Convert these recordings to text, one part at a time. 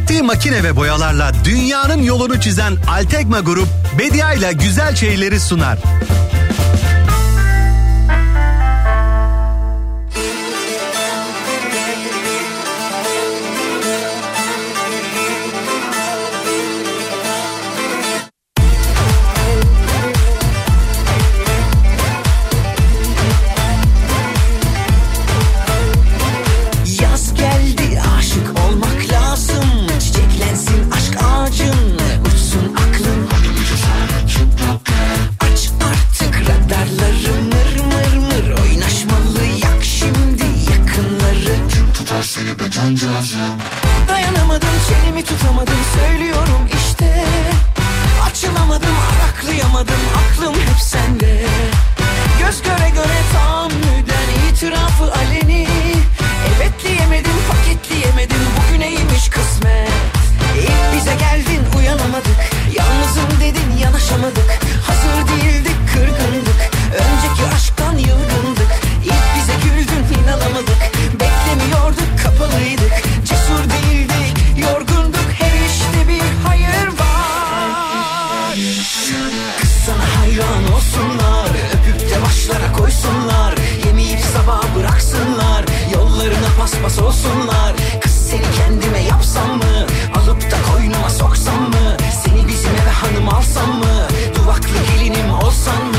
Ürettiği makine ve boyalarla dünyanın yolunu çizen Altekma Grup, Bedia ile güzel şeyleri sunar. Dayanamadım, çenemi tutamadım, söylüyorum işte. Açılamadım, araklayamadım, aklım hep sende. Göz göre göre tahammüden itirafı aleni. Evet diyemedim, paketleyemedim, bugüneymiş kısmet. İlk bize geldin, uyanamadık, yalnızım dedin, yanaşamadık. Hazır değildik, kırgındık, önceki aşktan yılgındık. İlk bize güldün, inanamadık, beklemiyorduk, kapalıydık. Cesur değildik, yorgunduk, her işte bir hayır var. Kız sana hayran olsunlar, öpüp de başlara koysunlar. Yemeyip sabah bıraksınlar, yollarına paspas olsunlar. Kız seni kendime yapsam mı, alıp da koynuma soksam mı? Seni bizim eve hanım alsam mı, duvaklı gelinim olsan mı?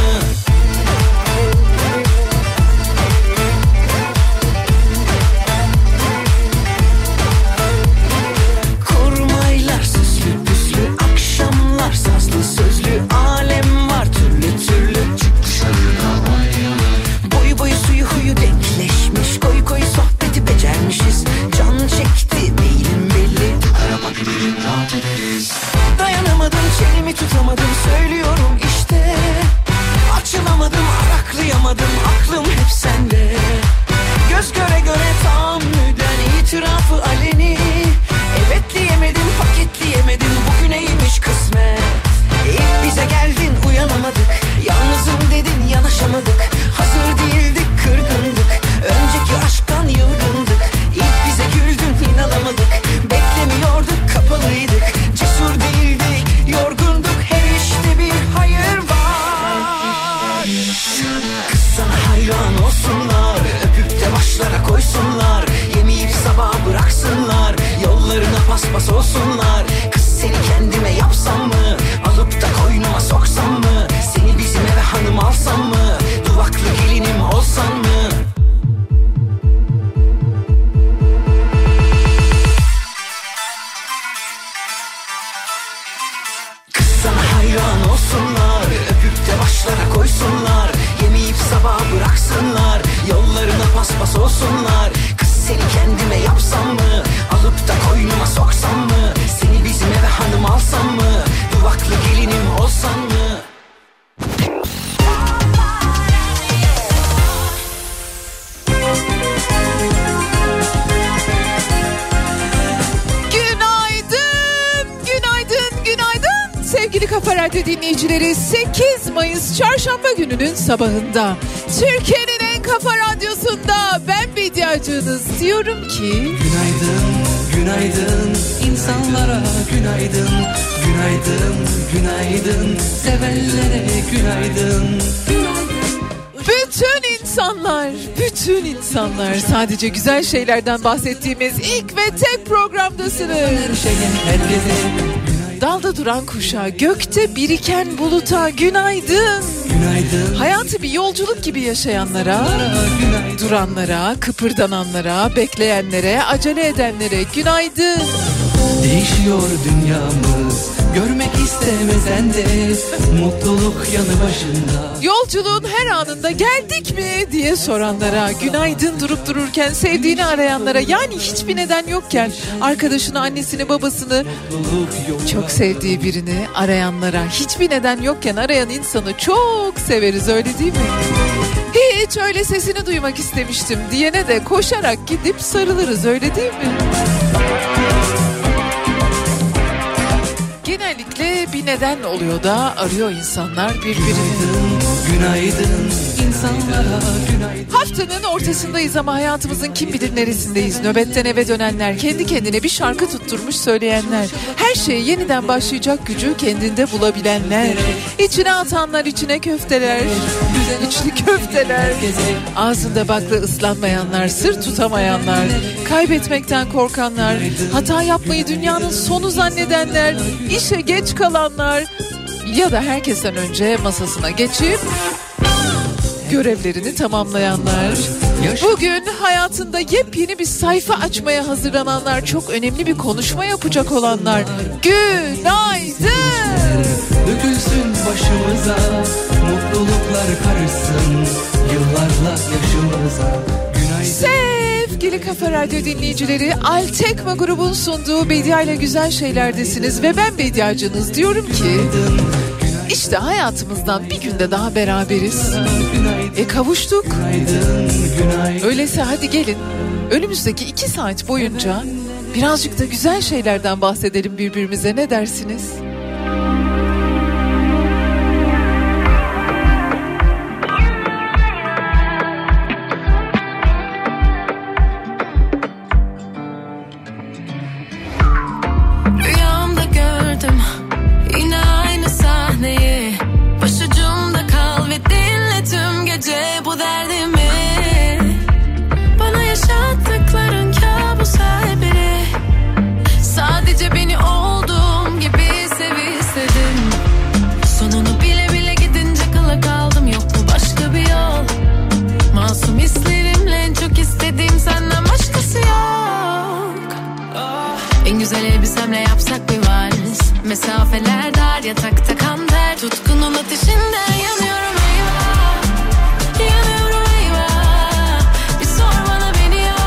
Sazlı sözlü alem var, türlü türlü. Çık dışarıda boyu boyu suyu huyu denkleşmiş. Koy koy sohbeti becermişiz. Can çekti beynim belli. Araba gidelim rahat ederiz. Dayanamadım, çenemi tutamadım, söylüyorum işte. Açılamadım, araklayamadım, aklım hep sende. Göz göre göre tahammüden itirafı aleni. Evet diyemedim, paketleyemedim, bugüneymiş kısmet. İlk bize geldin, uyanamadık, yalnızım dedin, yanaşamadık. Hazır değildik, kırgındık, önceki aşktan yılgındık. İlk bize güldün, inanamadık, beklemiyorduk, kapalıydık. Cesur değildik, yorgunduk, her işte bir hayır var. Kız sana hayran olsunlar, öpüp de başlara koysunlar. Yemeyip sabah bıraksınlar, yollarına paspas olsunlar. Kız seni kendime yapsam mı, alıp da koynuma soksam mı? Seni bizim eve hanım alsam mı, duvaklı gelinim olsan mı? Kız sana hayran olsunlar, öpüp de başlara koysunlar. Yemeyip sabah bıraksınlar, yollarına paspas olsunlar. Kız seni kendime yapsam mı, alıp da koynuma soksam mı? Seni bizim eve hanım alsam mı, duvaklı gelinim olsan mı? Günaydın, günaydın, günaydın sevgili Kafa Radyo dinleyicileri. 8 Mayıs Çarşamba gününün sabahında Türkiye'nin en kafa radyosunda ben Bediacığınız diyorum ki günaydın, günaydın insanlara günaydın. Günaydın, günaydın sevenlere günaydın. Bütün insanlar sadece güzel şeylerden bahsettiğimiz ilk ve tek programdasınız. Dalda duran kuşa, gökte biriken buluta günaydın. Günaydın. Hayatı bir yolculuk gibi yaşayanlara, duranlara, kıpırdananlara, bekleyenlere, acele edenlere günaydın. Değişiyor dünyamız, görmek istemesen de mutluluk yanı başında. Yolculuğun her anında geldik mi diye soranlara günaydın, durup dururken sevdiğini arayanlara, yani hiçbir neden yokken arkadaşını, annesini, babasını, çok sevdiği birini arayanlara, hiçbir neden yokken arayan insanı çok severiz, öyle değil mi? Hiç öyle sesini duymak istemiştim diyene de koşarak gidip sarılırız, öyle değil mi? Genellikle bir neden oluyor da arıyor insanlar birbirini. Günaydın, günaydın insanlara günaydın. Haftanın ortasındayız ama hayatımızın kim bilir neresindeyiz. Nöbetten eve dönenler, kendi kendine bir şarkı tutturmuş söyleyenler, her şeye yeniden başlayacak gücü kendinde bulabilenler, içine atanlar, içine köfteler, içli köfteler, ağzında bakla ıslanmayanlar, sır tutamayanlar, kaybetmekten korkanlar, hata yapmayı dünyanın sonu zannedenler, işe geç kalanlar ya da herkesten önce masasına geçip görevlerini tamamlayanlar. Bugün hayatında yepyeni bir sayfa açmaya hazırlananlar, çok önemli bir konuşma yapacak olanlar. Günaydın. Dökülsün başımıza, mutluluklar karışsın yıllarla yaşımıza. Sevgili Kafa Radyo dinleyicileri, Altekma grubun sunduğu Bedia ile Güzel Şeyler'desiniz ve ben Bediacınız. Diyorum ki işte hayatımızdan bir günde daha beraberiz. Kavuştuk. Öyleyse hadi gelin önümüzdeki 2 saat boyunca birazcık da güzel şeylerden bahsedelim birbirimize, ne dersiniz? Rüyamda gördüm yine aynı sahneyi, başucumda kal ve dinle tüm gece bu derdimi. Bana yaşattıkların kabus her biri, sadece beni olduğum gibi sev istedim. Sonunu bile bile gidince kala kaldım, yok mu başka bir yol? Masum hislerimle en çok istediğim senden başkası yok. En güzel elbisemle yapsak bir vals, mesafeler dar, yatakta kan ter, tutkunun ateşinden yanıyorum eyvah, yanıyorum eyvah. Bir sor bana beni ya,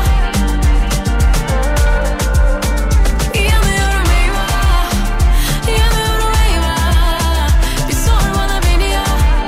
yanıyorum eyvah, yanıyorum eyvah. Bir sor bana beni ya.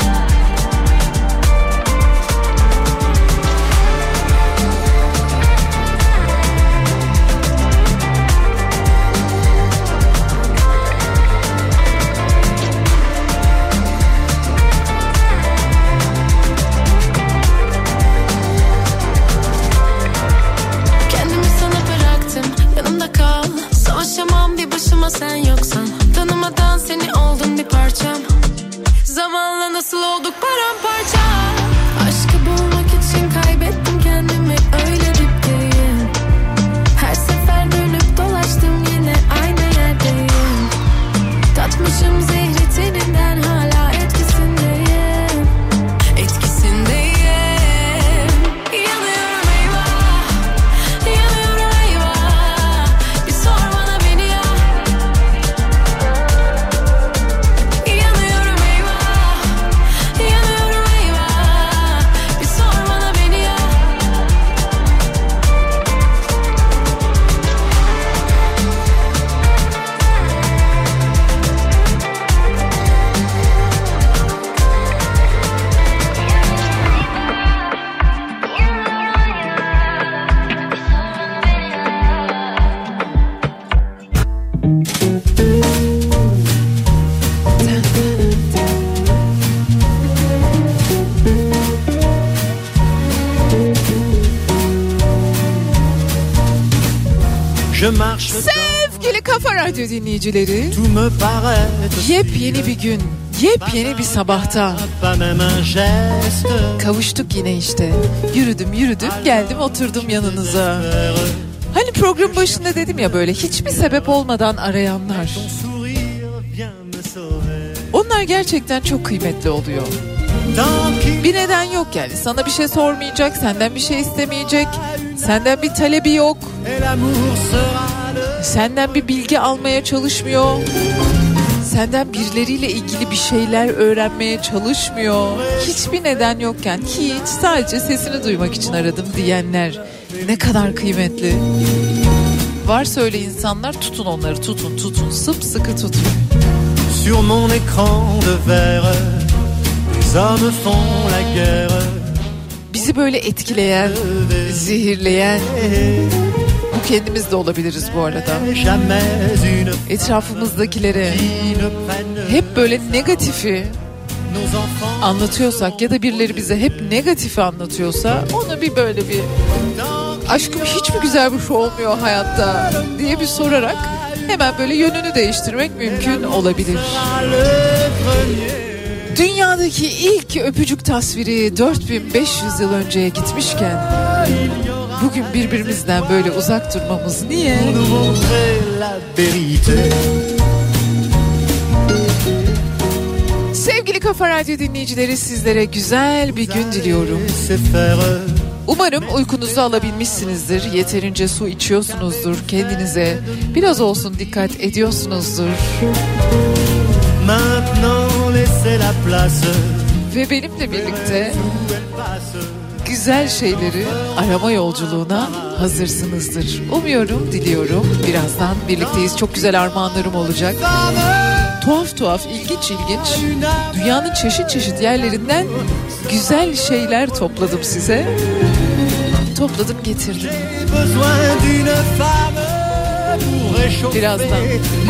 Kendimi sana bıraktım, yanımda kal. Savaşamam bir başıma sen yoksan. Tanımadan seni oldun bir parçam. Zamanla nasıl olduk paramparça. Aşkı bulmak için kaybettim kendimi, öyle dipteyim. Her sefer dönüp dolaştım, yine aynı yerdeyim. Tatmışım zehri teninden, hala etkisindeyim. Etkisindeyim. Yanıyorum eyvah, yanıyorum eyvah. Bir sor bana beni ya. Yanıyorum eyvah, yanıyorum eyvah. Bir sor bana beni ya. Je marche Sevgili Kafa Radyo dinleyicileri, tout me paraît yepyeni bir gün, yepyeni bir sabahta pas même un geste. kavuştuk yine işte. Yürüdüm geldim oturdum yanınıza. Hani program başında dedim ya, böyle hiçbir sebep olmadan arayanlar. Onlar gerçekten çok kıymetli oluyor. Bir neden yok yani. Sana bir şey sormayacak, senden bir şey istemeyecek, senden bir talebi yok, senden bir bilgi almaya çalışmıyor, senden birileriyle ilgili bir şeyler öğrenmeye çalışmıyor. Hiçbir neden yokken, hiç, sadece sesini duymak için aradım diyenler ne kadar kıymetli. Varsa öyle insanlar, tutun onları, tutun, sımsıkı tutun. Sur mon écran de verre, les hommes font la guerre. Bizi böyle etkileyen, zehirleyen, bu kendimiz de olabiliriz bu arada. Etrafımızdakilere hep böyle negatifi anlatıyorsak ya da birileri bize hep negatifi anlatıyorsa onu bir böyle bir aşkım hiç mi güzel bir şey olmuyor hayatta diye bir sorarak hemen böyle yönünü değiştirmek mümkün olabilir. Dünyadaki ilk öpücük tasviri 4500 yıl önceye gitmişken bugün birbirimizden böyle uzak durmamız niye? Sevgili Kafa Radyo dinleyicileri, sizlere güzel bir gün diliyorum. Umarım uykunuzu alabilmişsinizdir, yeterince su içiyorsunuzdur, kendinize biraz olsun dikkat ediyorsunuzdur. Ve benimle birlikte güzel şeyleri arama yolculuğuna hazırsınızdır. Umuyorum, diliyorum. Birazdan birlikteyiz. Çok güzel armağanlarım olacak. Tuhaf tuhaf, ilginç ilginç, dünyanın çeşit çeşit yerlerinden güzel şeyler topladım size. Topladım, getirdim. Birazdan.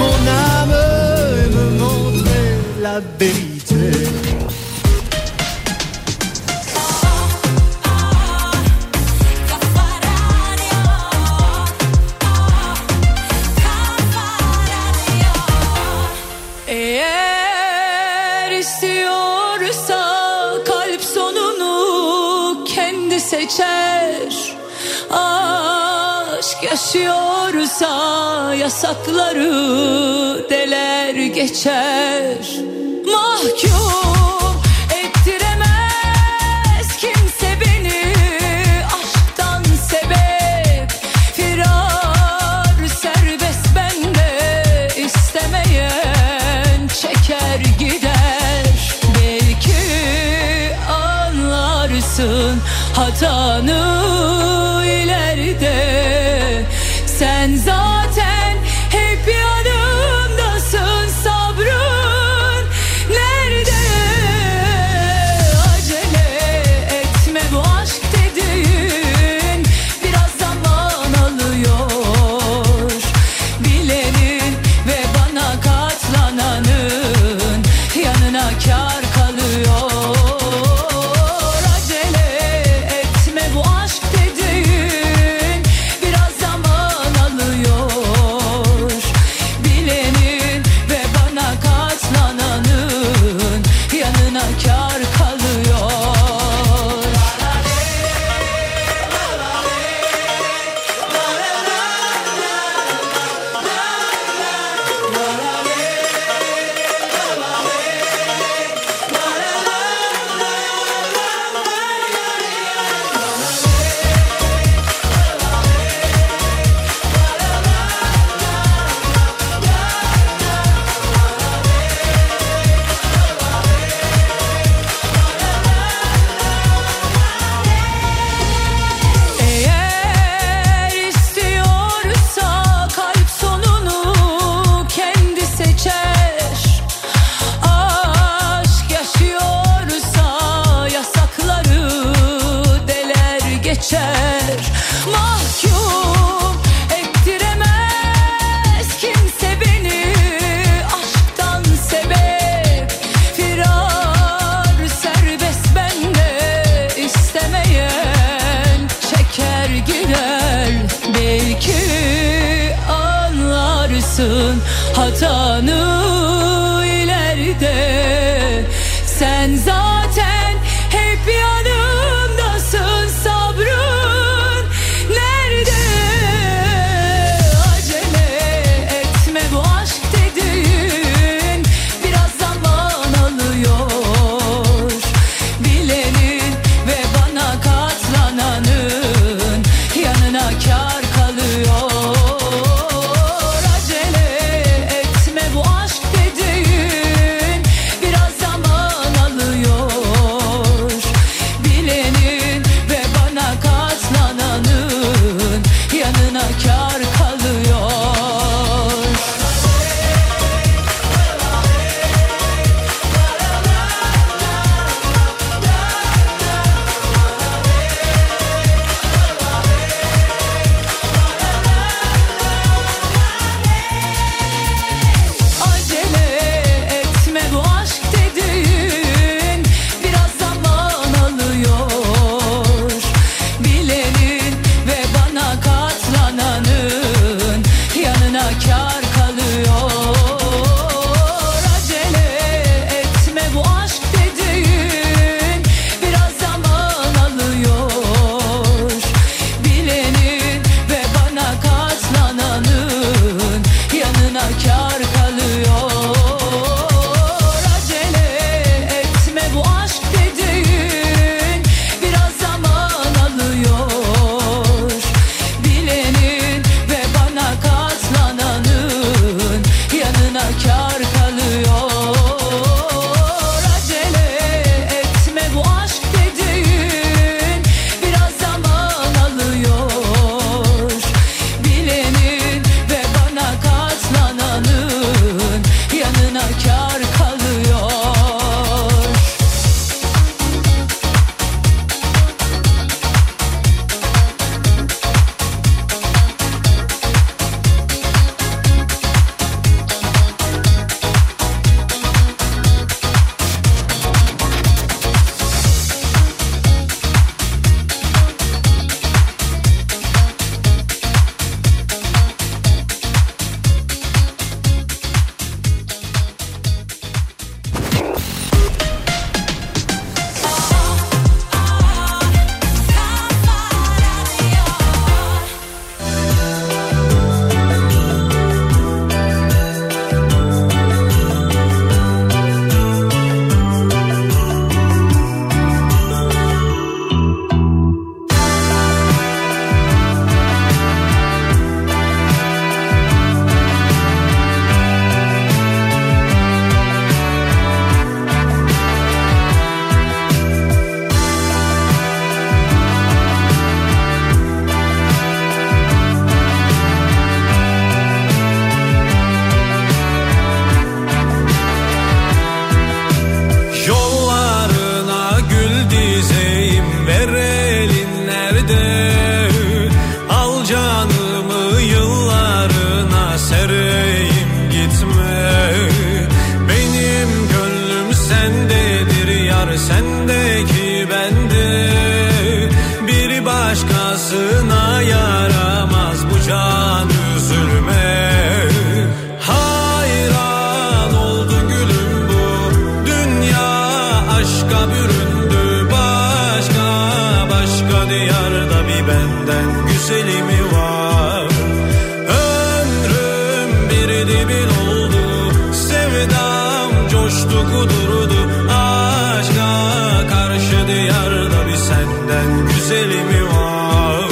Eğer istiyorsa kalp sonunu kendi seçer. Aşk yaşıyorsa yasakları deler geçer. Mahkum ettiremez kimse beni aşktan sebep. Firar serbest bende, istemeyen çeker gider. Belki anlarsın hatanı ileride. Sen zaten hep yanımdasın, sabrın nerede? Acele etme, bu aşk dediğin biraz zaman alıyor. Bilenin ve bana katlananın yanına kâr kalıyor. Acele etme, bu aşk dediğin biraz zaman alıyor. Bilenin ve bana katlananın yanına kâr kalıyor. Eğer istiyorsa kalp sonunu kendi seçer. Aşk yaşıyorsa yasakları deler geçer. Mahkum ettiremez kimse beni aşktan sebep. Firar serbest bende, istemeyen çeker gider. Belki anlarsın hatanı ileride. Sen zaten hep yanımdasın, sabrın nerede? Acele etme, bu aşk dediğin biraz zaman alıyor. Bilenin ve bana katlananın yanına kâr kalıyor. Acele etme, bu aşk dediğin biraz zaman alıyor. kar kalıyor. Acele etme, bu aşk dediğin biraz zaman alıyor. Bilenin ve bana katlananın yanına kar kalıyor. Acele etme, bu aşk dediğin biraz zaman alıyor. Bilenin ve bana katlananın yanına kar kalıyor. Acele etme, bu aşk dediğin biraz zaman alıyor. Bilenin ve bana katlananın yanına kar kalıyor. Yollarına gül dizeyim, ver elin nerede? Al canımı yıllarına sereyim, gitme. Benim gönlüm sendedir yar, sendeki bende. Bir başkasına yaramaz bu can, üzülme. Hayran oldu gülüm bu dünya, aşka büründü başka. Başka diyarda bir benden güzeli mi var? Ömrüm bir dibin oldu, sevdam coştu kudurdu. Aşka karşı diyarda bir senden güzeli mi var?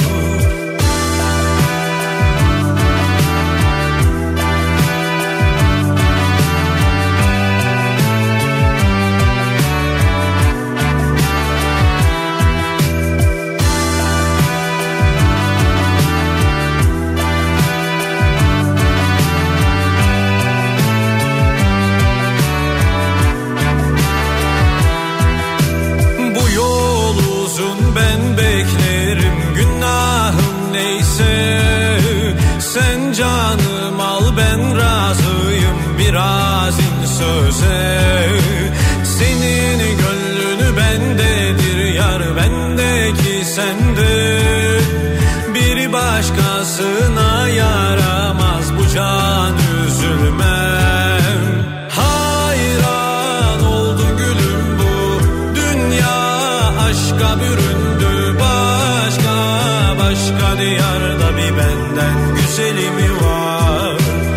Bu yol uzun, ben beklerim, günahım neyse. Sen canım al, ben razıyım biraz in söze. Senin gönlünü bendedir yar, bendeki sende. Bir başkasına yaramaz bu can, üzülmem. Hayran oldu gülüm bu dünya, aşka büründü başka. Başka diyarda bir benden güzeli mi var?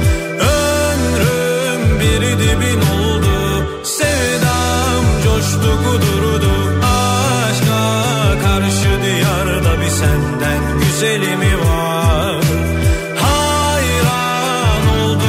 Ömrüm bir dibin oldu, sevdam coştu kudurdu. Aşka karşı diyarda bir senden güzeli mi var? Hayran oldu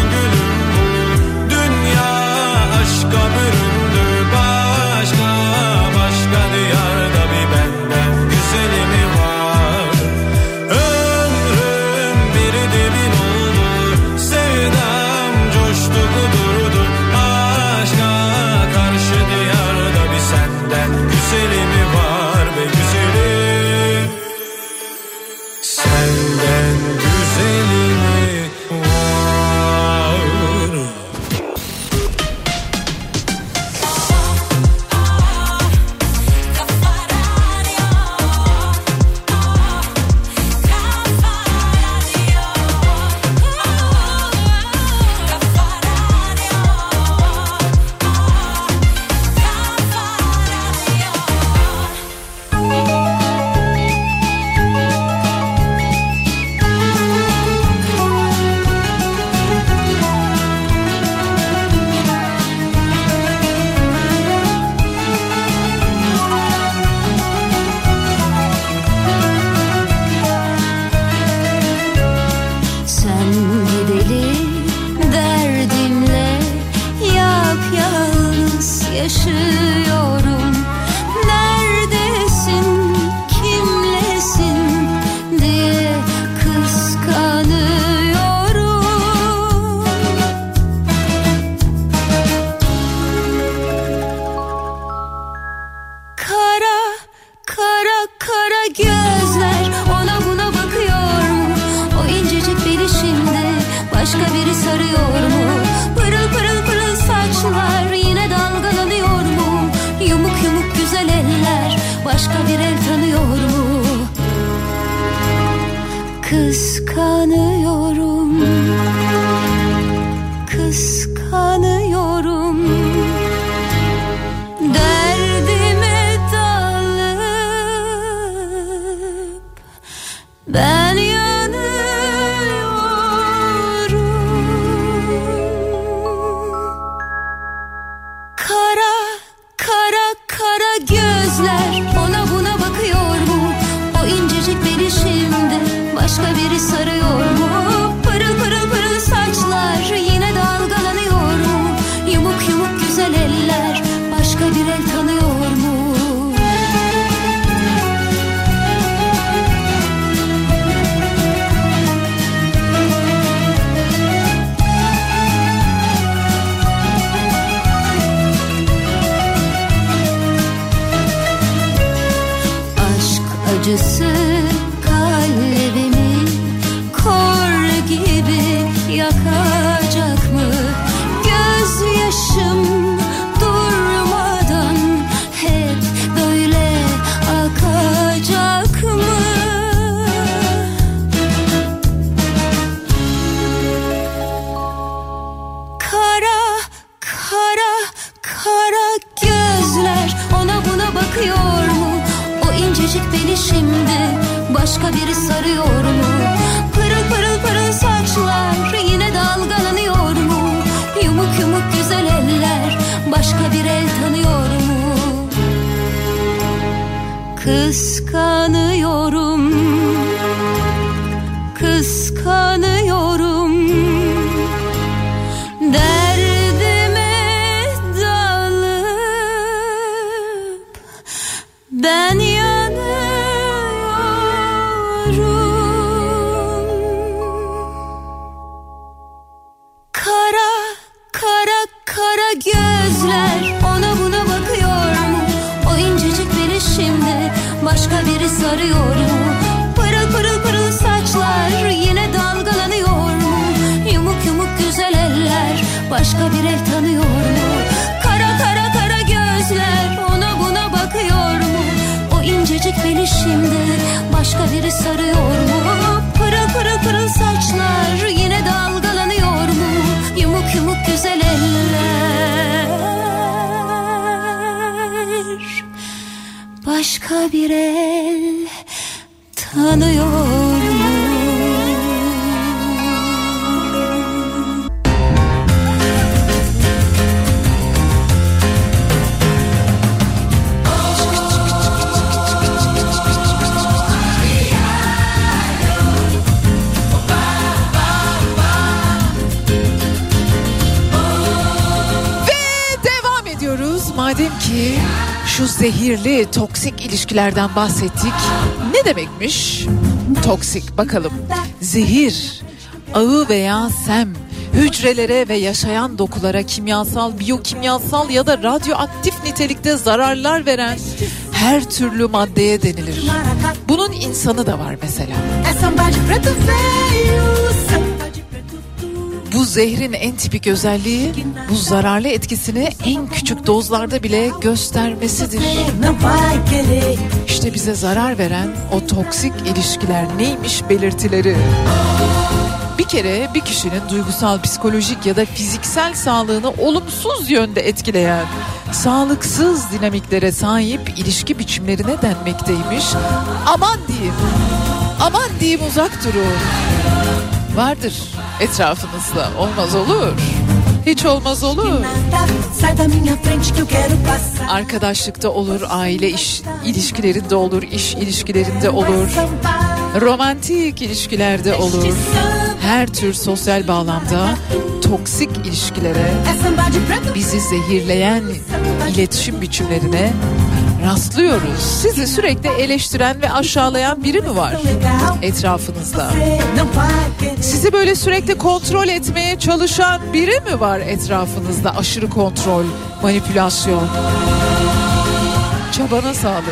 sarıyor mu? Pırıl pırıl pırıl saçlar yine dalgalanıyor mu? Yumuk yumuk güzel eller başka bir el tanıyor mu? Kıskanıyorum, kıskanıyorum. Derdime dalıp ben kara gözler ona buna bakıyor mu? O incecik beni şimdi başka biri sarıyor mu? Pırıl pırıl pırıl saçlar yine dalgalanıyor mu? Yumuk yumuk güzel eller başka bir el tanıyor mu? Acısı kalbimi kor gibi yakacak mı? Gözyaşım durmadan hep böyle akacak mı? Kara gözler ona buna bakıyor mu? O incecik beni şimdi başka biri sarıyor mu? Pırıl pırıl pırıl saçlar yine dalgalanıyor mu? Yumuk yumuk güzel eller başka bir el tanıyor mu? Kıskanıyorum, kıskanıyorum. Derdime dalıp ben kara gözler ona buna bakıyor mu? O incecik beni şimdi başka biri sarıyor mu? Pırıl pırıl pırıl saçlar yine dalgalanıyor mu? Yumuk yumuk güzel eller başka bir el tanıyor mu? Kara gözler ona buna bakıyor mu? O incecik beni şimdi başka biri sarıyor mu? Pırıl pırıl pırıl saçlar yine dalgalanıyor mu? Yumuk yumuk güzel eller başka bir el tanıyor mu? Madem ki şu zehirli toksik ilişkilerden bahsettik, ne demekmiş toksik bakalım? Zehir, ağı veya sem, hücrelere ve yaşayan dokulara kimyasal, biyokimyasal ya da radyoaktif nitelikte zararlar veren her türlü maddeye denilir. Bunun insanı da var mesela. Bu zehrin en tipik özelliği bu zararlı etkisini en küçük dozlarda bile göstermesidir. İşte bize zarar veren o toksik ilişkiler neymiş belirtileri. Bir kere bir kişinin duygusal, psikolojik ya da fiziksel sağlığını olumsuz yönde etkileyen sağlıksız dinamiklere sahip ilişki biçimlerine denmekteymiş. Aman diyeyim uzak durun. Vardır etrafınızda, olmaz olur. Hiç olmaz olur. Arkadaşlıkta olur, aile ilişkilerinde olur, iş ilişkilerinde olur. Romantik ilişkilerde olur. Her tür sosyal bağlamda toksik ilişkilere, bizi zehirleyen iletişim biçimlerine rastlıyoruz. Sizi sürekli eleştiren ve aşağılayan biri mi var etrafınızda? Sizi böyle sürekli kontrol etmeye çalışan biri mi var etrafınızda? Aşırı kontrol, manipülasyon. Çabana sağlık.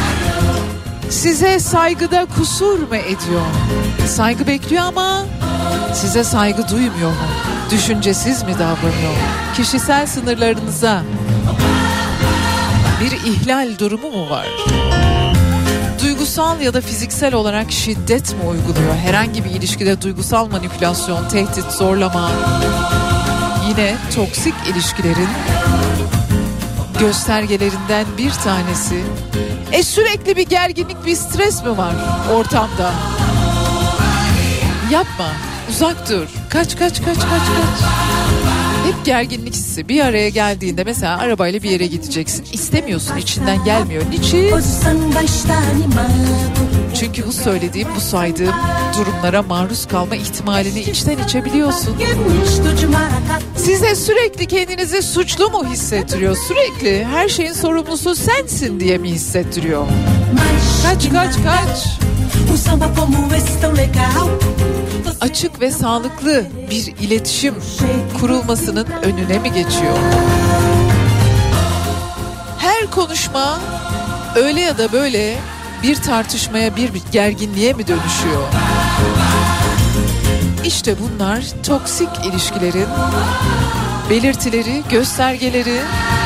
Size saygıda kusur mu ediyor? Saygı bekliyor ama size saygı duymuyor mu? Düşüncesiz mi davranıyor? Kişisel sınırlarınıza bir ihlal durumu mu var? Duygusal ya da fiziksel olarak şiddet mi uyguluyor? Herhangi bir ilişkide duygusal manipülasyon, tehdit, zorlama. Yine toksik ilişkilerin göstergelerinden bir tanesi. Sürekli bir gerginlik, bir stres mi var ortamda? Yapma, uzak dur. Kaç. Hep gerginlik hissi bir araya geldiğinde, mesela arabayla bir yere gideceksin. İstemiyorsun, içinden gelmiyor. Niçin? Çünkü bu söylediğim, bu saydığım durumlara maruz kalma ihtimalini içten içe biliyorsun. Size sürekli kendinizi suçlu mu hissettiriyor? Sürekli her şeyin sorumlusu sensin diye mi hissettiriyor? Kaç. Açık ve sağlıklı bir iletişim kurulmasının önüne mi geçiyor? Her konuşma öyle ya da böyle bir tartışmaya, bir gerginliğe mi dönüşüyor? İşte bunlar toksik ilişkilerin belirtileri, göstergeleri.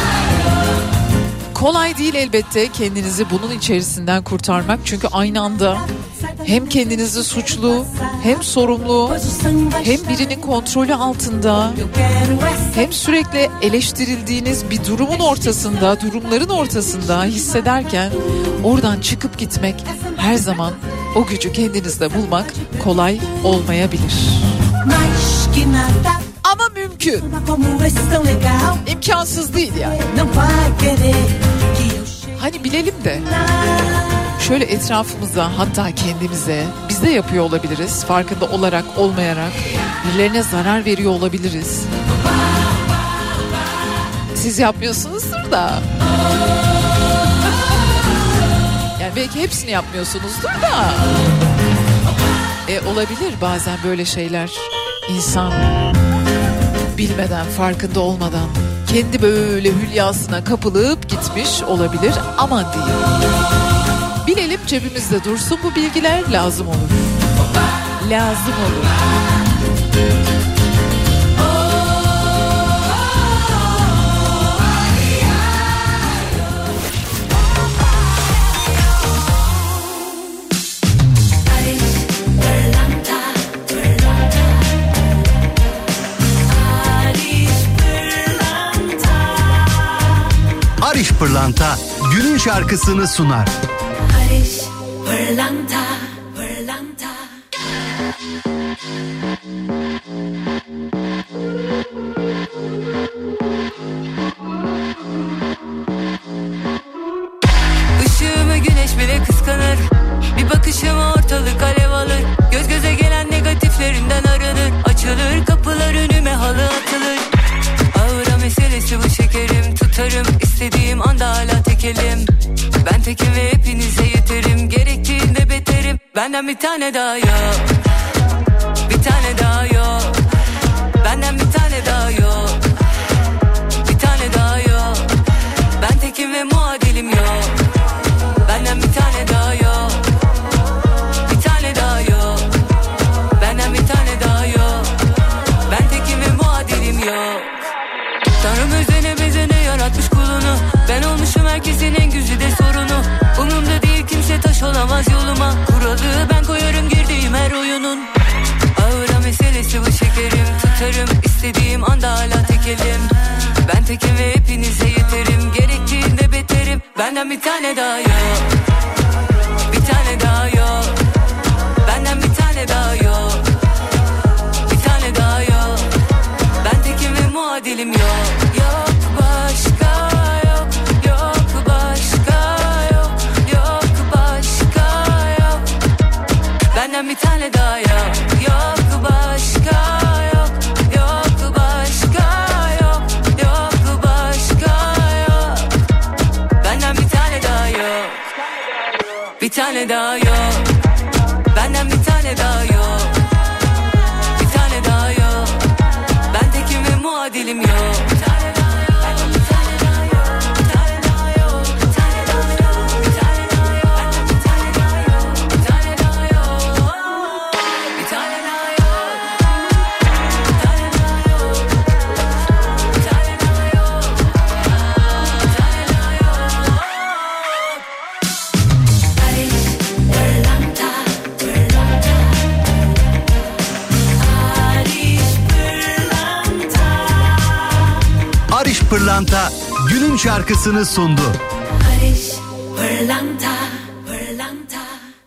Kolay değil elbette kendinizi bunun içerisinden kurtarmak. Çünkü aynı anda hem kendinizi suçlu, hem sorumlu, hem birinin kontrolü altında, hem sürekli eleştirildiğiniz bir durumun ortasında, durumların ortasında hissederken oradan çıkıp gitmek, her zaman o gücü kendinizde bulmak kolay olmayabilir. Ama mümkün. İmkansız değil yani. Hani bilelim de şöyle etrafımıza, hatta kendimize, biz de yapıyor olabiliriz. Farkında olarak, olmayarak birilerine zarar veriyor olabiliriz. Siz yapmıyorsunuzdur da. Yani belki hepsini yapmıyorsunuzdur da. Olabilir bazen böyle şeyler. İnsan bilmeden, farkında olmadan kendi böyle hülyasına kapılıp gitmiş olabilir. Aman diyeyim. Bilelim, cebimizde dursun bu bilgiler, lazım olur. Lazım olur. Ariş Pırlanta günün şarkısını sunar. Ariş Pırlanta, Pırlanta. Işığımı güneş bile kıskanır. Bir bakışıma ortalık alev alır. Göz göze gelen negatiflerinden arınır. Açılır kapılar, önüme halı atılır. Aura meselesi bu, şekerim tutarım. İstediğim anda hala tekelim. Ben tekim ve hepinize yeterim. Gerektiğinde beterim. Benden bir tane daha yok. Bir tane daha yok. Benden bir tane daha yok. Bir tane daha yok. Ben tekim ve muadilim yok. Benden bir tane daha yok. Bir tane daha yok. Benden bir tane daha yok. Ben tekim ve muadilim yok. Tanrım özene bezene yaratmış kulunu. Ben olmuşum herkesin en güzide sorunu. Umurumda değil kimse, taş olamaz yoluma. Kuralı ben koyarım girdiğim her oyunun. Aura meselesi bu, şekerim tutarım. İstediğim anda hala tekelim. Ben tekim ve hepinize yeterim. Gerektiğinde beterim. Benden bir tane daha yok. Bir tane daha yok. Benden bir tane daha yok. Bir tane daha yok. Ben tekim ve muadilim yok. Yok başka yok. Yok başka yok. Yok başka yok. Benden bir tane daha yok. Yok başka yok. Yok başka yok. Yok başka yok. Benden bir tane daha yok. Bir tane daha yok. Benden bir tane daha yok. Bir tane daha yok. Ben tekim ve muadilim yok. Pırlanta günün şarkısını sundu. Barış Pırlanta, Pırlanta.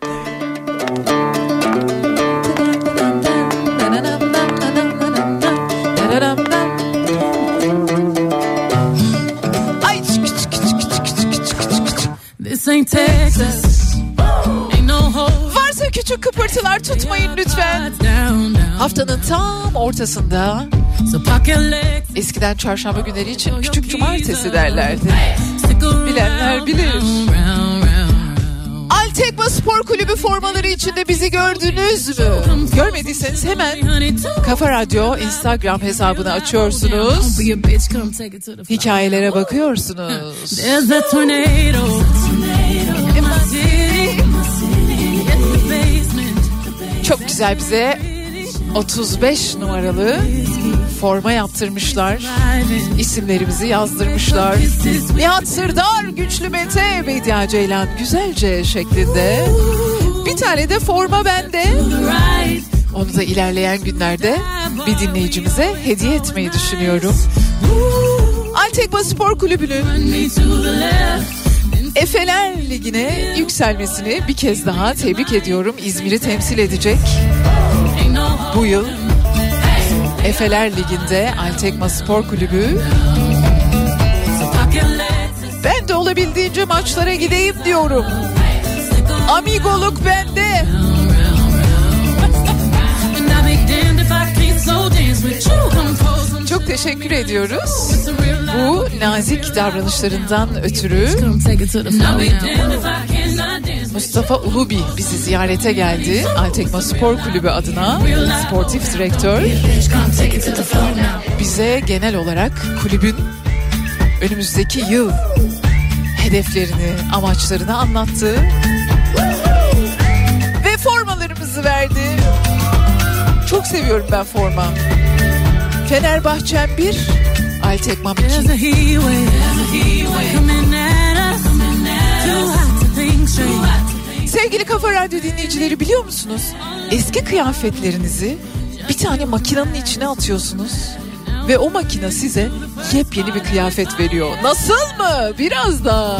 This ain't Texas. Ain't no hope. Varsa küçük kıpırtılar tutmayın lütfen. Haftanın tam ortasında, eskiden çarşamba günleri için küçük cumartesi derlerdi. Bilenler bilir. Altekma Spor Kulübü formaları içinde bizi gördünüz mü? Görmediyseniz hemen Kafa Radyo Instagram hesabını açıyorsunuz. Hikayelere bakıyorsunuz. Çok güzel, bize 35 numaralı forma yaptırmışlar. İsimlerimizi yazdırmışlar. Nihat Sırdar, Güçlü Mete, Bediye Ceylan, Güzelce şeklinde. Bir tane de forma bende. Onu da ilerleyen günlerde bir dinleyicimize hediye etmeyi düşünüyorum. Altekma Spor Kulübü'nün Efeler Ligi'ne yükselmesini bir kez daha tebrik ediyorum. İzmir'i temsil edecek bu yıl Efeler Ligi'nde Altekma Spor Kulübü. Ben de olabildiğince maçlara gideyim diyorum. Amigoluk bende. Çok teşekkür ediyoruz bu nazik davranışlarından ötürü. Mustafa Ulubi bizi ziyarete geldi. Altekma Spor Kulübü adına sportif direktör. Bize genel olarak kulübün önümüzdeki yıl hedeflerini, amaçlarını anlattı. Ve formalarımızı verdi. Çok seviyorum ben forma. Fenerbahçem 1, Altekmam 2. Sevgili Kafa Radyo dinleyicileri, biliyor musunuz? Eski kıyafetlerinizi bir tane makinenin içine atıyorsunuz ve o makine size yepyeni bir kıyafet veriyor. Nasıl mı? Biraz da.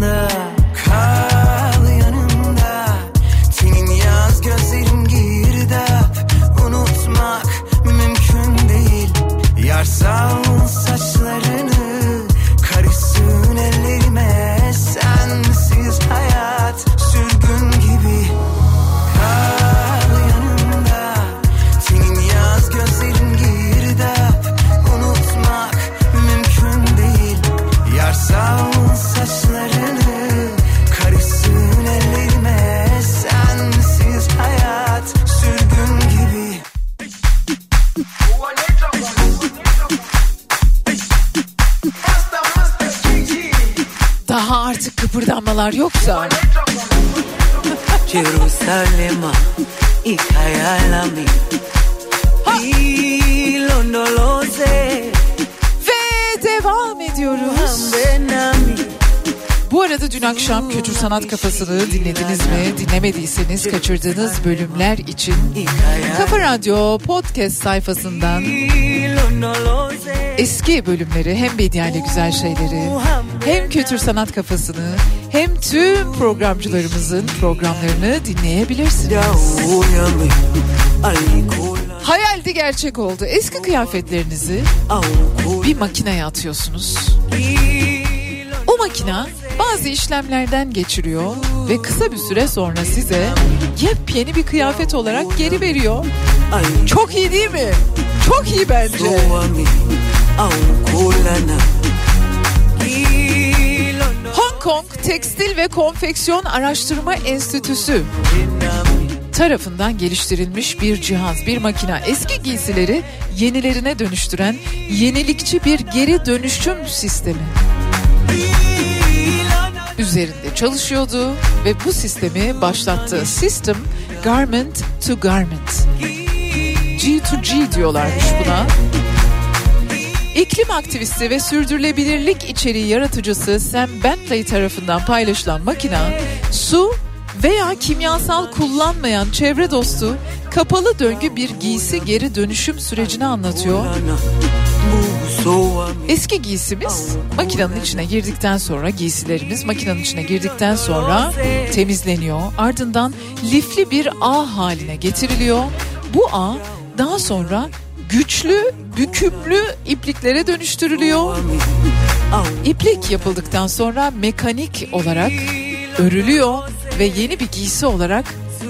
Kal yanımda, tenin yaz gözlerim girdap. Artık kıpırdanmalar yoksa. Jerusalema ikayalami ilondoloze ve devam ediyoruz. Bu arada dün akşam Kültür Sanat Kafası'nı dinlediniz mi? Dinlemediyseniz kaçırdığınız bölümler için Kafa Radyo podcast sayfasından eski bölümleri, hem Bediye ile Güzel Şeyleri, hem Kültür Sanat Kafası'nı, hem tüm programcılarımızın programlarını dinleyebilirsiniz. Hayaldi gerçek oldu. Eski kıyafetlerinizi bir makineye atıyorsunuz. O makina bazı işlemlerden geçiriyor ve kısa bir süre sonra size yepyeni bir kıyafet olarak geri veriyor. Çok iyi değil mi? Çok iyi bence. Hong Kong Tekstil ve Konfeksiyon Araştırma Enstitüsü tarafından geliştirilmiş bir cihaz, bir makine, eski giysileri yenilerine dönüştüren yenilikçi bir geri dönüşüm sistemi üzerinde çalışıyordu ve bu sistemi başlattığı sistem Garment to Garment, G2G diyorlarmış buna. İklim aktivisti ve sürdürülebilirlik içeriği yaratıcısı Sam Bentley tarafından paylaşılan makine, su veya kimyasal kullanmayan çevre dostu kapalı döngü bir giysi geri dönüşüm sürecini anlatıyor. Eski giysimiz makinenin içine girdikten sonra, giysilerimiz makinenin içine girdikten sonra temizleniyor. Ardından lifli bir ağ haline getiriliyor. Bu ağ daha sonra güçlü, bükümlü ipliklere dönüştürülüyor. İplik yapıldıktan sonra mekanik olarak örülüyor ve yeni bir giysi olarak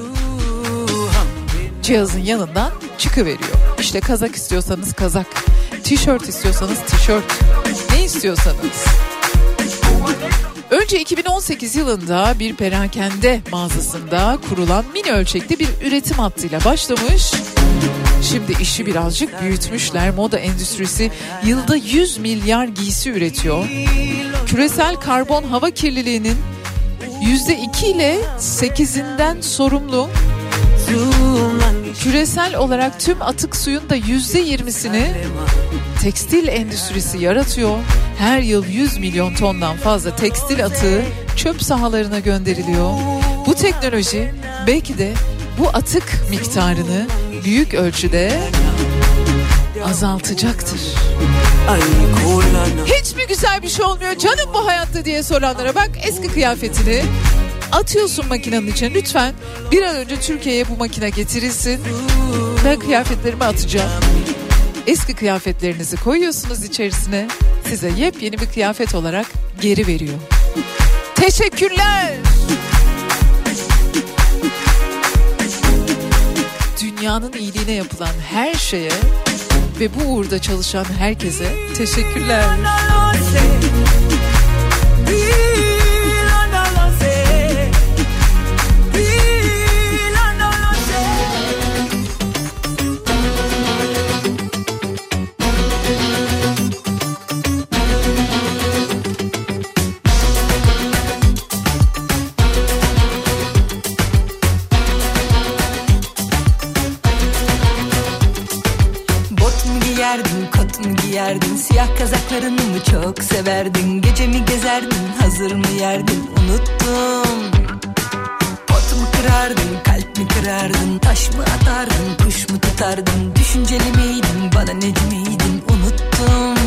cihazın yanından çıkıveriyor. İşte kazak istiyorsanız kazak, tişört istiyorsanız tişört, ne istiyorsanız. Önce 2018 yılında bir perakende mağazasında kurulan mini ölçekli bir üretim hattıyla başlamış. Şimdi işi birazcık büyütmüşler. Moda endüstrisi yılda 100 milyar giysi üretiyor. Küresel karbon hava kirliliğinin %2 ile 8'inden sorumlu. Küresel olarak tüm atık suyun da %20'sini tekstil endüstrisi yaratıyor. Her yıl 100 milyon tondan fazla tekstil atığı çöp sahalarına gönderiliyor. Bu teknoloji belki de bu atık miktarını büyük ölçüde azaltacaktır. Hiç mi güzel bir şey olmuyor canım bu hayatta diye soranlara bak, eski kıyafetini atıyorsun makinenin içine. Lütfen bir an önce Türkiye'ye bu makine getirilsin. Ben kıyafetlerimi atacağım. Eski kıyafetlerinizi koyuyorsunuz içerisine. Size yepyeni bir kıyafet olarak geri veriyor. Teşekkürler. Dünyanın iyiliğine yapılan her şeye ve bu uğurda çalışan herkese teşekkürler. Giyerdin, siyah kazaklarını mı çok severdin? Gece mi gezerdin, hazır mı yerdin? Unuttum. Pot mu kırardın, kalp mi kırardın? Taş mı atardın, kuş mu tutardın? Düşünceli miydin, bana neci miydin? Unuttum.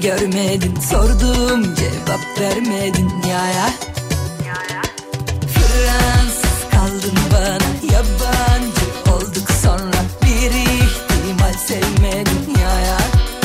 görmedin. Sordum cevap vermedin ya. Fransız kaldın bana, yabancı olduk sonra. Bir ihtimal sevmedin ya.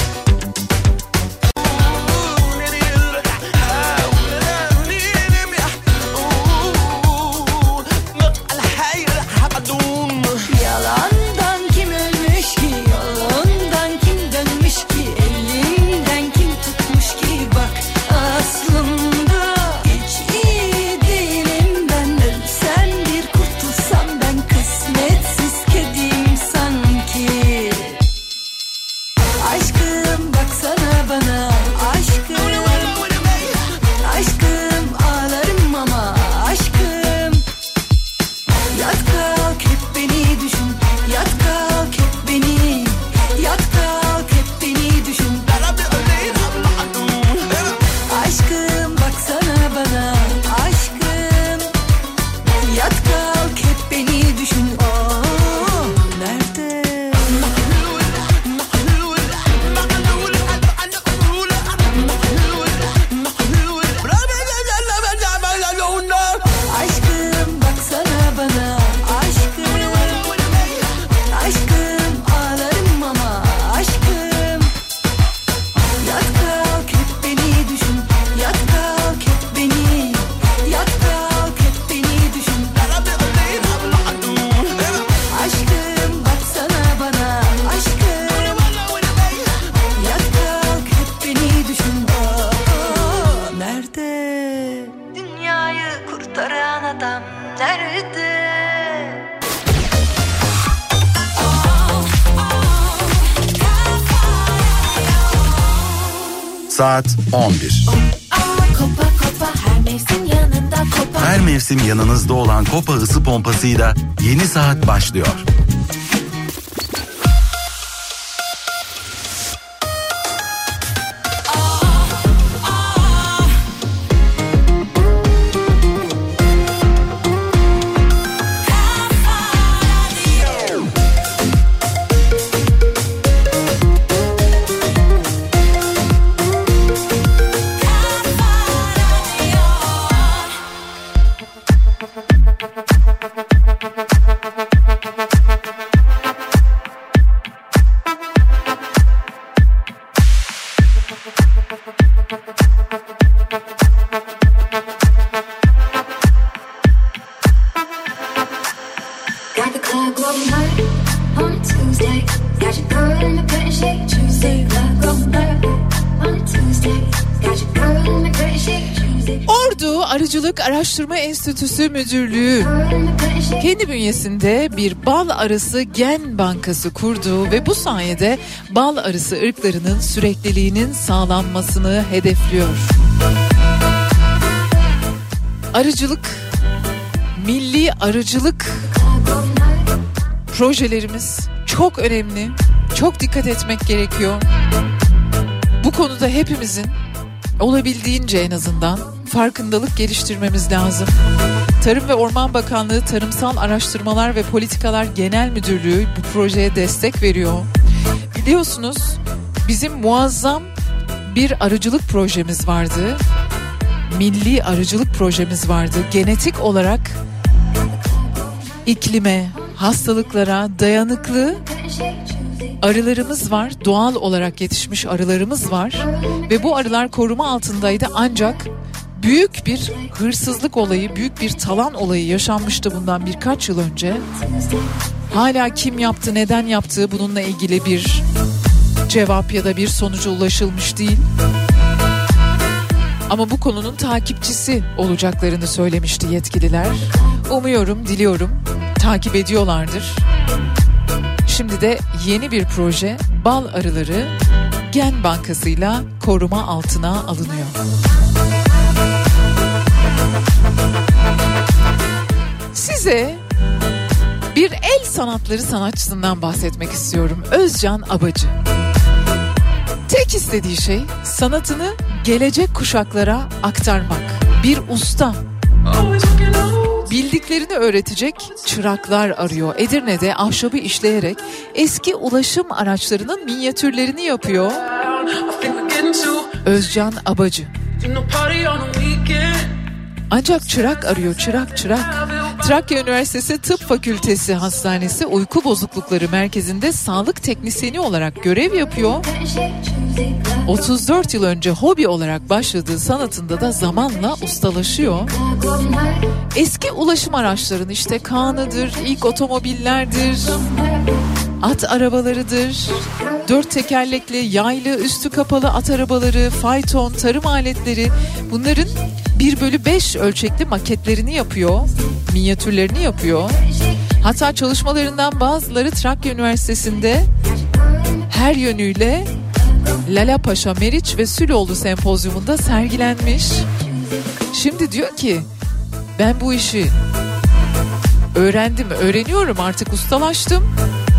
Yalandan kim ölmüş ki, yolundan kim dönmüş ki, elinden kim tutmuş ki, bak aslında hiç iyi değilim ben. Ölsem bir kurtulsam ben, kısmetsiz kediyim sanki. Aşkım baksana bana, aşkım, aşkım ağlarım ama aşkım. Yat kalk hep beni düşün, yat kalk hep beni, yat kalk hep beni düşün. Aşkım baksana bana, aşkım, yat kalk hep beni düşün. Nerede? Aşkım baksana bana, aşkım, aşkım ağlarım ama aşkım. Yat kalk hep beni düşün, yat kalk hep beni, yat kalk hep beni düşün. Aşkım baksana bana, aşkım, yat kalk hep beni düşün. Nerede? Dünyayı kurtaran adam nerede? Saat 11. Kopa kopa her mevsim yanında kopa. Her mevsim yanınızda olan Kopa ısı pompasıyla yeni saat başlıyor. Got the club going hard on a Tuesday. Got your girl in the curtain shake Tuesday. Club going hard on a Tuesday. Got your girl in the curtain shake Tuesday. Ordu Arıcılık Araştırma Enstitüsü Müdürlüğü kendi bünyesinde bir bal arısı gen bankası kurdu ve bu sayede bal arısı ırklarının sürekliliğinin sağlanmasını hedefliyor. Arıcılık, milli arıcılık projelerimiz çok önemli, çok dikkat etmek gerekiyor. Bu konuda hepimizin olabildiğince en azından farkındalık geliştirmemiz lazım. Tarım ve Orman Bakanlığı Tarımsal Araştırmalar ve Politikalar Genel Müdürlüğü bu projeye destek veriyor. Biliyorsunuz bizim muazzam bir arıcılık projemiz vardı. Milli arıcılık projemiz vardı. Genetik olarak iklime, hastalıklara dayanıklı arılarımız var. Doğal olarak yetişmiş arılarımız var. Ve bu arılar koruma altındaydı ancak büyük bir hırsızlık olayı, büyük bir talan olayı yaşanmıştı bundan birkaç yıl önce. Hala kim yaptı, neden yaptığı bununla ilgili bir cevap ya da bir sonuca ulaşılmış değil. Ama bu konunun takipçisi olacaklarını söylemişti yetkililer. Umuyorum, diliyorum takip ediyorlardır. Şimdi de yeni bir proje bal arıları gen bankasıyla koruma altına alınıyor. Size bir el sanatları sanatçısından bahsetmek istiyorum. Özcan Abacı. Tek istediği şey sanatını gelecek kuşaklara aktarmak. Bir usta. Bildiklerini öğretecek çıraklar arıyor. Edirne'de ahşabı işleyerek eski ulaşım araçlarının minyatürlerini yapıyor. Özcan Abacı. Ancak çırak arıyor, çırak. Trakya Üniversitesi Tıp Fakültesi Hastanesi Uyku Bozuklukları Merkezi'nde sağlık teknisyeni olarak görev yapıyor. 34 yıl önce hobi olarak başladığı sanatında da zamanla ustalaşıyor. Eski ulaşım araçlarının işte Kaan'ıdır, ilk otomobillerdir, at arabalarıdır, 4 tekerlekli, yaylı, üstü kapalı at arabaları, fayton, tarım aletleri, bunların 1/5 ölçekli maketlerini yapıyor, minyatürlerini yapıyor. Hatta çalışmalarından bazıları Trakya Üniversitesi'nde her yönüyle Lala Paşa, Meriç ve Süloğlu sempozyumunda sergilenmiş. Şimdi diyor ki ben bu işi öğreniyorum, artık ustalaştım.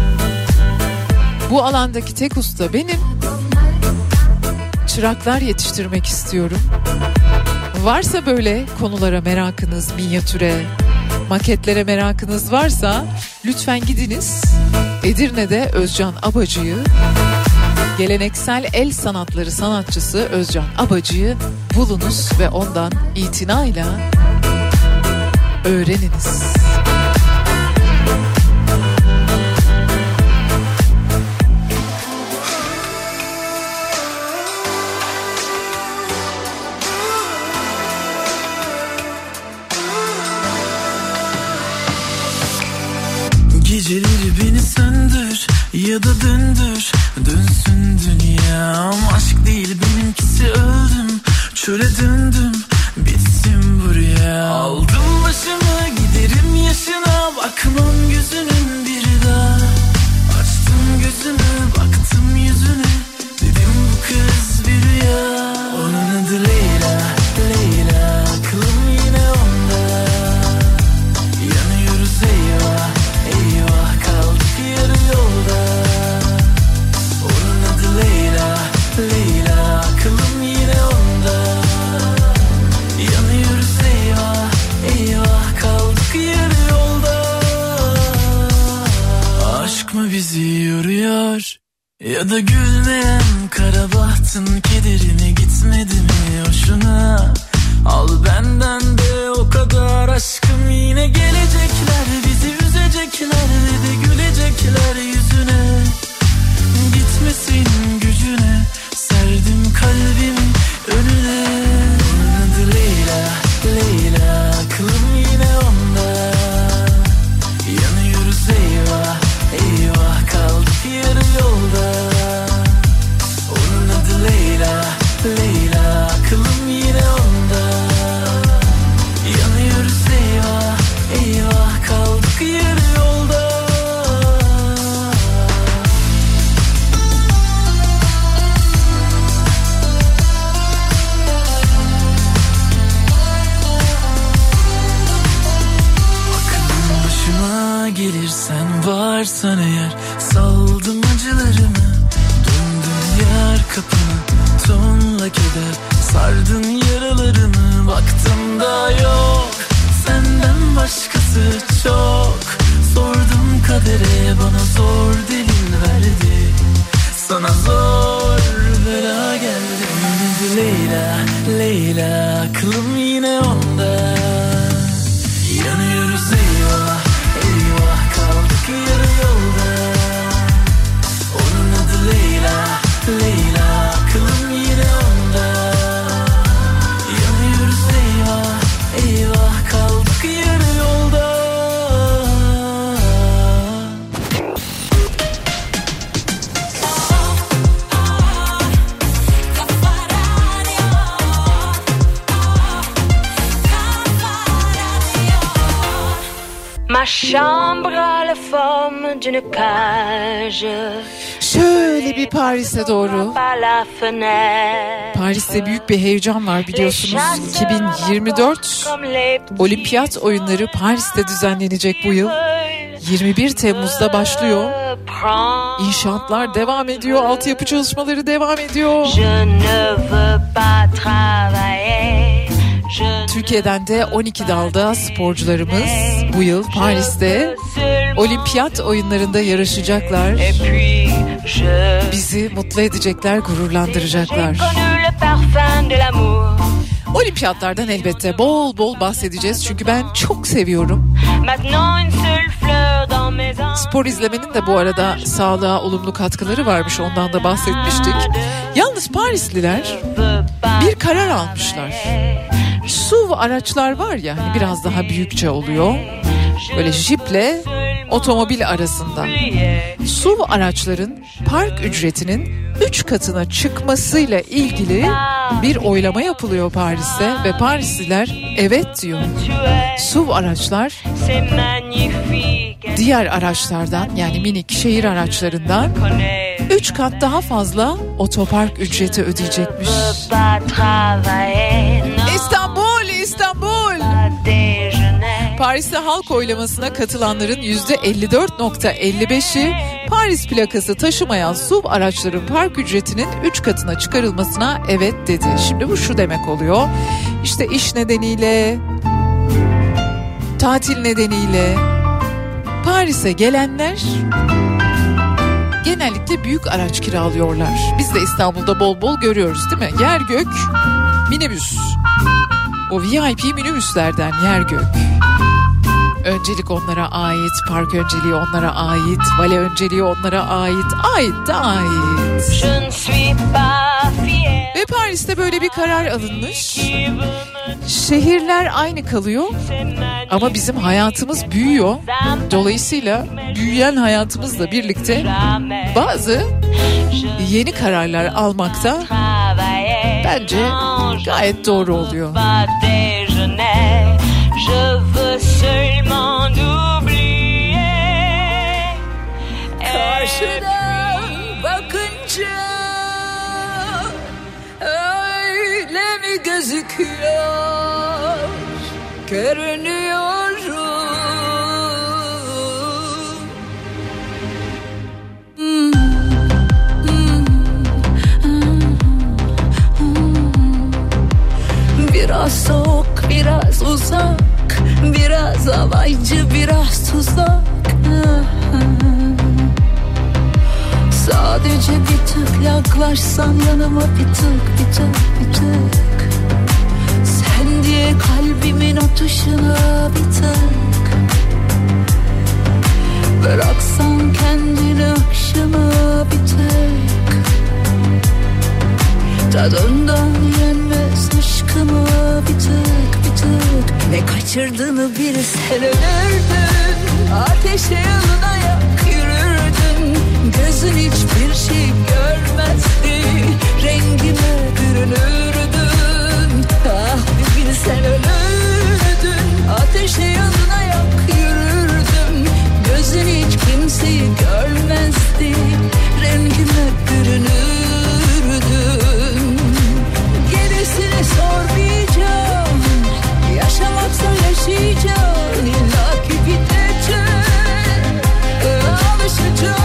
Bu alandaki tek usta benim. Çıraklar yetiştirmek istiyorum. Varsa böyle konulara merakınız, minyatüre, maketlere merakınız varsa lütfen gidiniz. Edirne'de Özcan Abacı'yı, geleneksel el sanatları sanatçısı Özcan Abacı'yı bulunuz ve ondan itinayla öğreniniz. Geceleri beni söndür ya da döndür, dönsün dünyam. Aşk değil benimkisi, öldüm, çöle döndüm, bitsin buraya. Aldım başımı giderim yaşına, bakmam gözünün bir daha. Açtım gözümü baktım yüzüne, dedim bu kız bir rüya. Onun adı Leyla, Leyla, aklım yine onda. Yanıyoruz eyvah, eyvah, kaldık yarı yolda. Onun adı Leyla, Leyla, aklım yine onda. Yanıyoruz eyvah, eyvah, kaldık yarı yolda. Aşk mı bizi yoruyor? Ya da gülmeyen kara bahtın kederine gitmedi mi hoşuna? Al benden de o kadar aşkım, yine gelecekler bizi üzecekler ve de gülecekler yüzüne. Gitmesin gücüne serdim kalbimi önüne. Onun adı Leyla, Leyla, aklım yine onda. Yanıyoruz eyvah, eyvah, kaldık yarı yolda. Onun adı Leyla, Leyla, aklım yine onda. Yanıyoruz eyvah, eyvah, kaldık yarı yolda. Aklım başıma gelirsen varsan eğer, saldım acılarımı, döndüm yar kapını, tonla keder, sardın yaralarımı. Baktım da yok senden başkası çok. Sordum kadere, bana zor dilin verdi, sana zor bela geldi. Onun adı Leyla, Leyla, aklım yine onda. Yanıyoruz eyvah, eyvah, kaldık yarı yolda. Onun adı Leyla, Leyla, aklım yine onda. Yanıyoruz eyvah, eyvah, kaldık yarı yolda. Ma chambre a la forme d'une cage. Şöyle bir Paris'e doğru. Par la fenêtre. Paris'te büyük bir heyecan var biliyorsunuz. 2024 Olimpiyat oyunları Paris'te düzenlenecek bu yıl. 21 Temmuz'da başlıyor. İnşaatlar devam ediyor, altyapı çalışmaları devam ediyor. Türkiye'den de 12 dalda sporcularımız bu yıl Paris'te Olimpiyat oyunlarında yarışacaklar. Bizi mutlu edecekler, gururlandıracaklar. Olimpiyatlardan elbette bol bol bahsedeceğiz. Çünkü ben çok seviyorum. Spor izlemenin de bu arada sağlığa olumlu katkıları varmış. Ondan da bahsetmiştik. Yalnız Parisliler bir karar almışlar. SUV araçlar var ya, hani biraz daha büyükçe oluyor. Böyle jiple otomobil arasında. SUV araçların park ücretinin 3 katına çıkmasıyla ilgili bir oylama yapılıyor Paris'te ve Parisliler evet diyor. SUV araçlar diğer araçlardan, yani minik şehir araçlarından 3 kat daha fazla otopark ücreti ödeyecekmiş. İstanbul! Paris'te halk oylamasına katılanların %54.55'i Paris plakası taşımayan SUV araçların park ücretinin 3 katına çıkarılmasına evet dedi. Şimdi bu şu demek oluyor. İşte iş nedeniyle, tatil nedeniyle Paris'e gelenler genellikle büyük araç kiralıyorlar. Biz de İstanbul'da bol bol görüyoruz değil mi? Yer gök minibüs. O VIP minibüslerden yer gök. Öncelik onlara ait, park önceliği onlara ait, vale önceliği onlara ait, ait de ait. Ve Paris'te böyle bir karar alınmış. Şehirler aynı kalıyor ama bizim hayatımız büyüyor. Dolayısıyla büyüyen hayatımızla birlikte bazı yeni kararlar almakta bence gayet doğru oluyor. Karşıdan bakınca öyle mi gözüküyor? Görünüyorum. Biraz soğuk, biraz uzak, biraz alaycı, biraz tuzak. Sadece bir tık yaklaşsan yanıma, bir tık, bir tık, bir tık. Sen diye kalbimin atışına bir tık. Bıraksan kendini akşama bir tık. Tadından yenmez aşkıma bir tık, bir tık. Ne kaçırdığını bilsen ölürdün. Ateşe yanına yak yürürdün. Gözün hiçbir şey görmezdi. Rengime bürünürdün. Ah bir bilsen ölürdün. Ateşe yanına yak yürürdüm. Gözün hiç kimseyi görmezdi. Rengime bürünürdün. Gerisini sormayacağım. Yaşamaksa yaşayacağım. İlla ki bitecek. Alışacağım.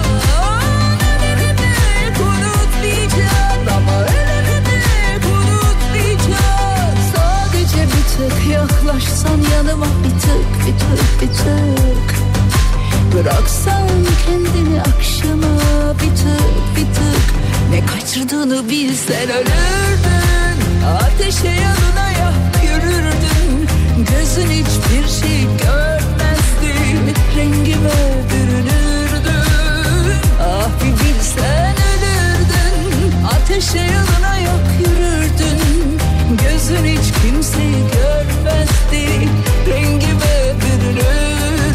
Yaklaşsan yanıma bir tık, bir tık, bir tık. Bıraksan kendini akşama bir tık, bir tık. Ne kaçırdığını bilsen ölürdün. Ateşe yanına yak yürürdün. Gözün hiçbir şey görmezdi. Rengime bürünürdün. Ah bir bilsen ölürdün. Ateşe yanına yak yürürdün. Gözün hiç kimseyi görmezdi. Rengime bürünürdün.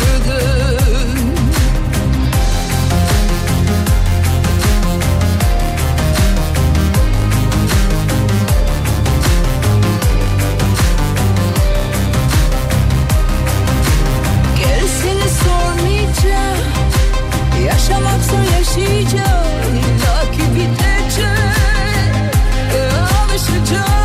Gerisini sormayacağım. Yaşamaksa yaşayacağım. İlla ki bitecek. Alışacağım.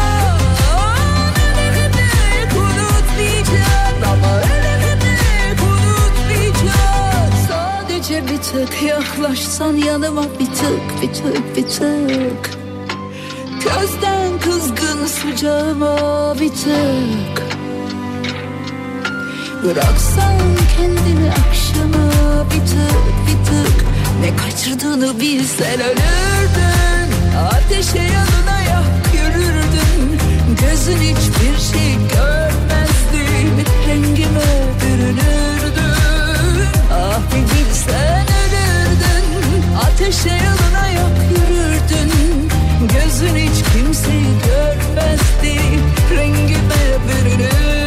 Bir tık yaklaşsan yanıma bir tık, bir tık, bir tık. Gözden kızgın sıcağıma bir tık. Bıraksan kendini akşama bir tık ne kaçırdığını bilsen ölürdün. Ateşe yanına yak yürürdün. Gözün hiçbir şey görmezdi. Rengime bürünürdün. Ah bir bilsen ölürdün. Ateşe yanına yak yürürdün. Gözün hiç kimseyi görmezdi. Rengime bürünürdün.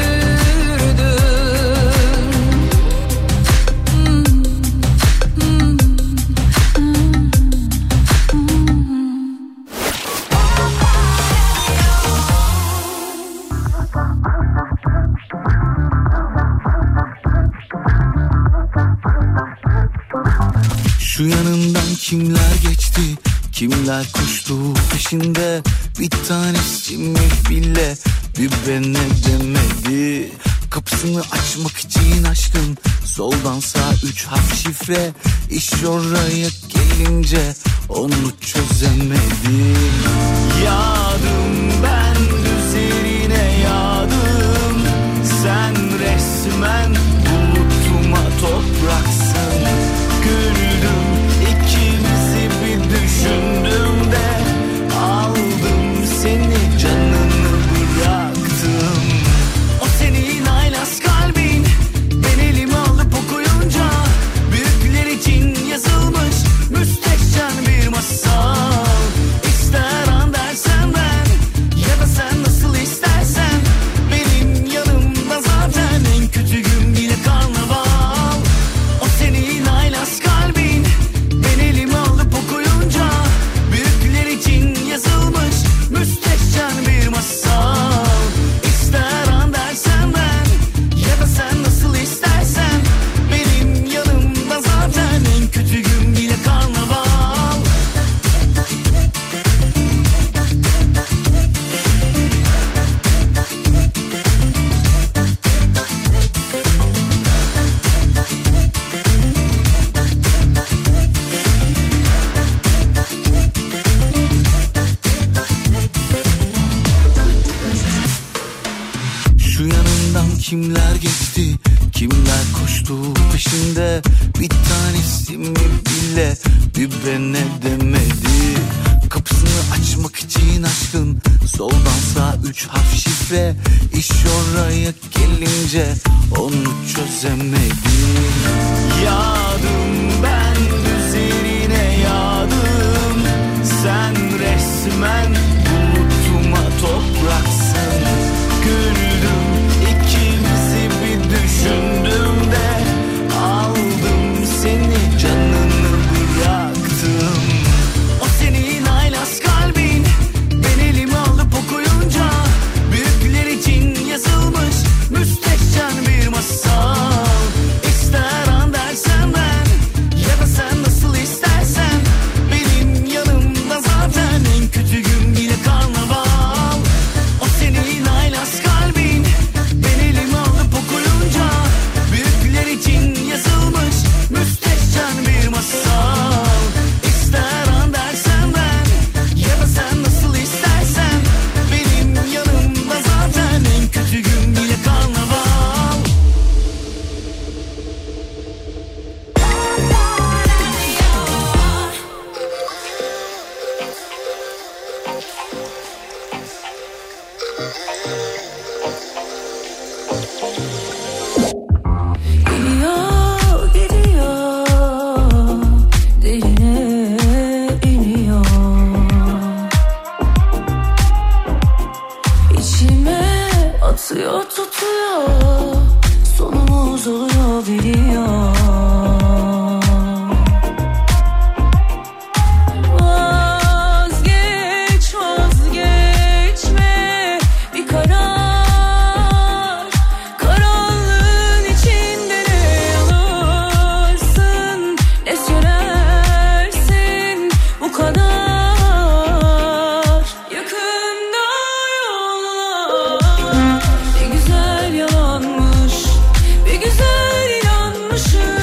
Şu yanından kimler geçti, kimler koştu peşinde. Bir tanesi mi bile bir bana demedi. Kapısını açmak için aşkın soldan sağ 3 harf şifre. İş oraya gelince onu çözemedim. Yağdım ben üzerine yağdım. Sen resmen bulutuma topraksın. Güldüm ikimizi bir düşündüm de aldım seni canını bıraktım. O senin haylaz kalbin ben elime alıp okuyunca büyükler için yazılmış müstehcen bir masal. İster an dersen ben ya da sen nasıl istersen benim yanımda zaten en kötü gün bile karnaval. O senin haylaz kalbin ben elime alıp okuyunca büyükler için yazılmış müstehcen bir masal. İster an dersen ben ya da sen nasıl istersen benim yanımda zaten en kötü gün bile karnaval. Şu yanından kimler geçti, kimler koştu peşinde. Bir tanesi mi bile bir bana demedi. Kapısını açmak için aşkın soldan sağ 3 harf şifre. İş oraya gelince onu çözemedim. Yağdım ben üzerine yağdım. Sen resmen bulutuma topraksın. Güldüm ikimizi bir düşündüm de aldım seni canını bıraktım. O senin haylaz kalbin ben elime alıp okuyunca büyükler için yazılmış müstehcen bir masal. İster an dersen ben ya da sen nasıl istersen benim yanımda zaten en kötü gün bile karnaval. O senin haylaz kalbin ben elime alıp okuyunca büyükler için yazılmış müstehcen bir masal. İster an dersen ben ya da sen nasıl istersen benim yanımda zaten en kötü gün bile karnaval. Gidiyor, gidiyor, derine iniyor. İçime atıyor, tutuyor, sonumuz oluyor biliyor. Vazgeç, vazgeçme bir karar. Karanlığın içinde ne alırsın, ne sürersin bu kadar. Yakında yollar, ne güzel yalanmış, bir güzel inanmışım.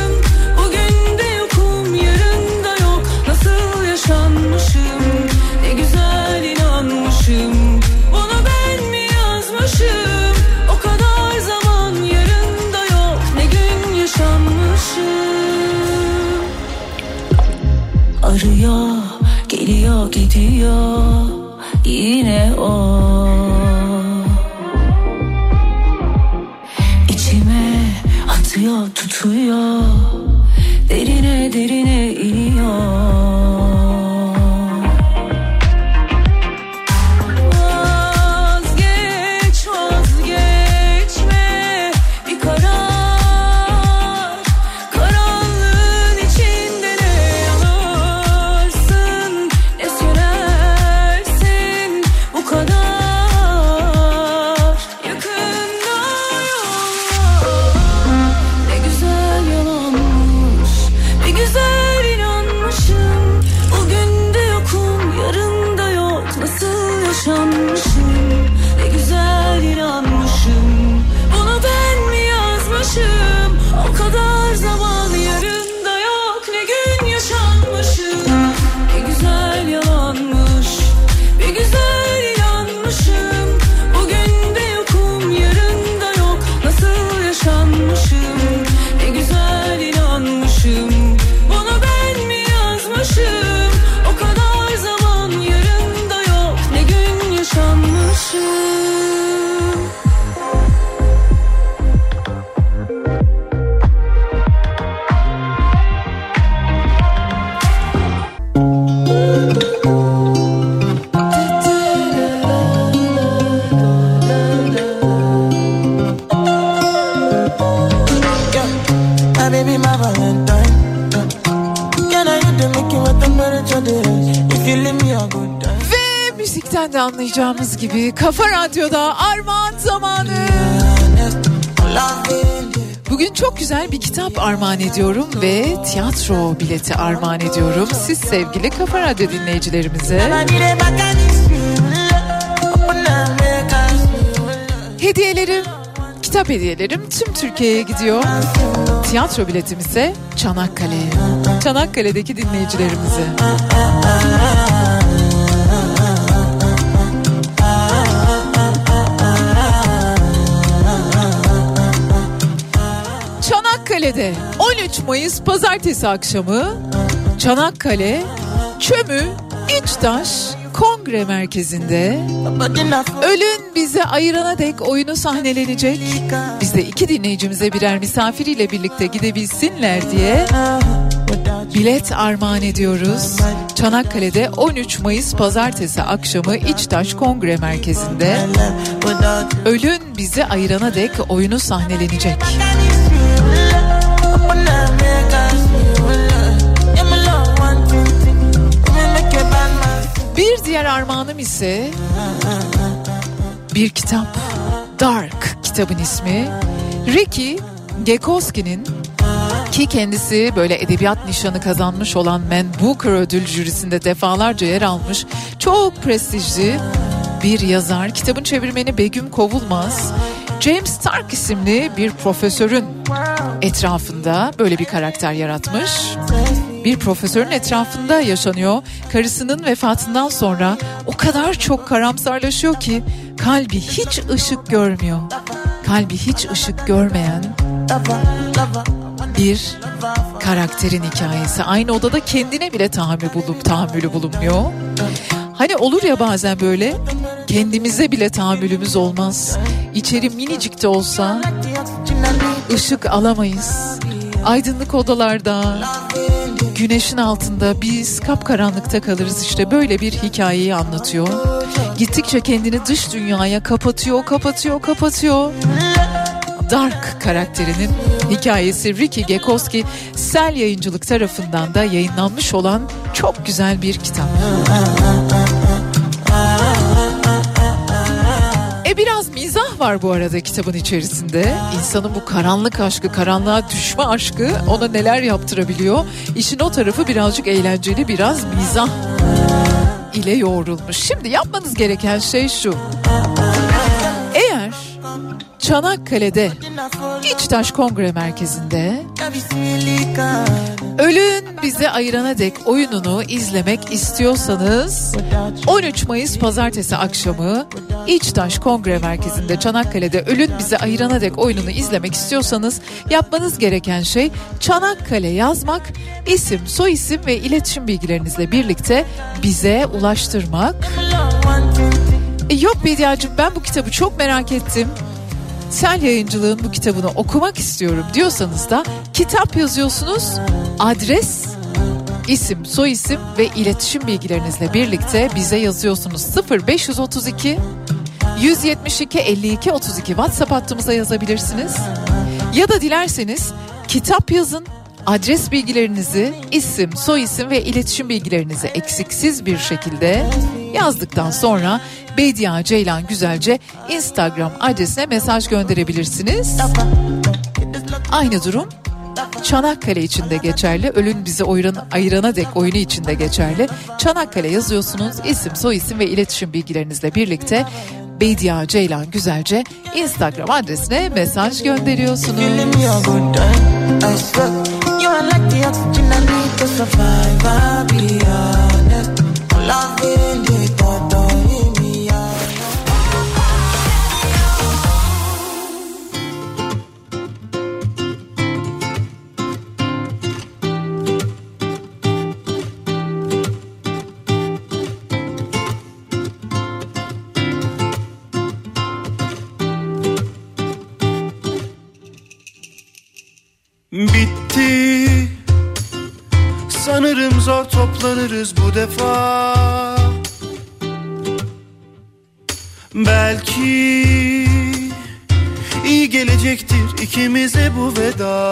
tutuyor, derine derine iniyor. De anlayacağımız gibi Kafa Radyo'da armağan zamanı. Bugün çok güzel bir kitap armağan ediyorum ve tiyatro bileti armağan ediyorum siz sevgili Kafa Radyo dinleyicilerimize. Hediyelerim, kitap hediyelerim tüm Türkiye'ye gidiyor. Tiyatro biletim ise Çanakkale'ye. Çanakkale'deki dinleyicilerimize. Çanakkale'de 13 Mayıs Pazartesi akşamı Çanakkale Çömü İçtaş Kongre Merkezi'nde Ölün Bizi Ayırana Dek oyunu sahnelenecek. Biz de 2 dinleyicimize birer misafiriyle birlikte gidebilsinler diye bilet armağan ediyoruz. Çanakkale'de 13 Mayıs Pazartesi akşamı İçtaş Kongre Merkezi'nde Ölün Bizi Ayırana Dek oyunu sahnelenecek. Bir diğer armağanım ise bir kitap. Dark kitabın ismi. Ricky Gekowski'nin, ki kendisi böyle edebiyat nişanı kazanmış olan Man Booker ödül jürisinde defalarca yer almış çok prestijli bir yazar. Kitabın çevirmeni Begüm Kovulmaz. James Stark isimli bir profesörün etrafında böyle bir karakter yaratmış. Bir profesörün etrafında yaşanıyor. Karısının vefatından sonra o kadar çok karamsarlaşıyor ki kalbi hiç ışık görmüyor. Kalbi hiç ışık görmeyen bir karakterin hikayesi. Aynı odada kendine bile tahammülü bulunmuyor. Hani olur ya bazen böyle kendimize bile tahammülümüz olmaz. İçeri minicik de olsa ışık alamayız. Aydınlık odalarda, güneşin altında biz kapkaranlıkta kalırız. İşte böyle bir hikayeyi anlatıyor. Gittikçe kendini dış dünyaya kapatıyor. Dark karakterinin hikayesi Ricky Gekowski Sel Yayıncılık tarafından da yayınlanmış olan çok güzel bir kitap. Biraz mizah var bu arada kitabın içerisinde. İnsanın bu karanlık aşkı, karanlığa düşme aşkı ona neler yaptırabiliyor. İşin o tarafı birazcık eğlenceli, biraz mizah ile yoğrulmuş. Şimdi yapmanız gereken şey şu. Eğer Çanakkale'de İçtaş Kongre Merkezi'nde Ölün Bizi Ayırana Dek oyununu izlemek istiyorsanız 13 Mayıs Pazartesi akşamı İçtaş Kongre Merkezi'nde Çanakkale'de Ölün Bizi Ayırana Dek oyununu izlemek istiyorsanız yapmanız gereken şey Çanakkale yazmak, isim, soyisim ve iletişim bilgilerinizle birlikte bize ulaştırmak. Yok Bediacığım, ben bu kitabı çok merak ettim. Sel Yayıncılığın bu kitabını okumak istiyorum diyorsanız da kitap yazıyorsunuz. Adres, isim, soyisim ve iletişim bilgilerinizle birlikte bize yazıyorsunuz. 0532 172 52 32 WhatsApp hattımıza yazabilirsiniz. Ya da dilerseniz kitap yazın. Adres bilgilerinizi, isim, soyisim ve iletişim bilgilerinizi eksiksiz bir şekilde yazdıktan sonra Bediye Ceylan Güzelce Instagram adresine mesaj gönderebilirsiniz. Aynı durum Çanakkale için de geçerli. Ölün bizi ayırana dek oyunu için de geçerli. Çanakkale yazıyorsunuz. İsim, soyisim ve iletişim bilgilerinizle birlikte Bediye Ceylan Güzelce Instagram adresine mesaj gönderiyorsunuz. Bitti. Sanırım zor toplanırız bu defa. Belki iyi gelecektir ikimize bu veda.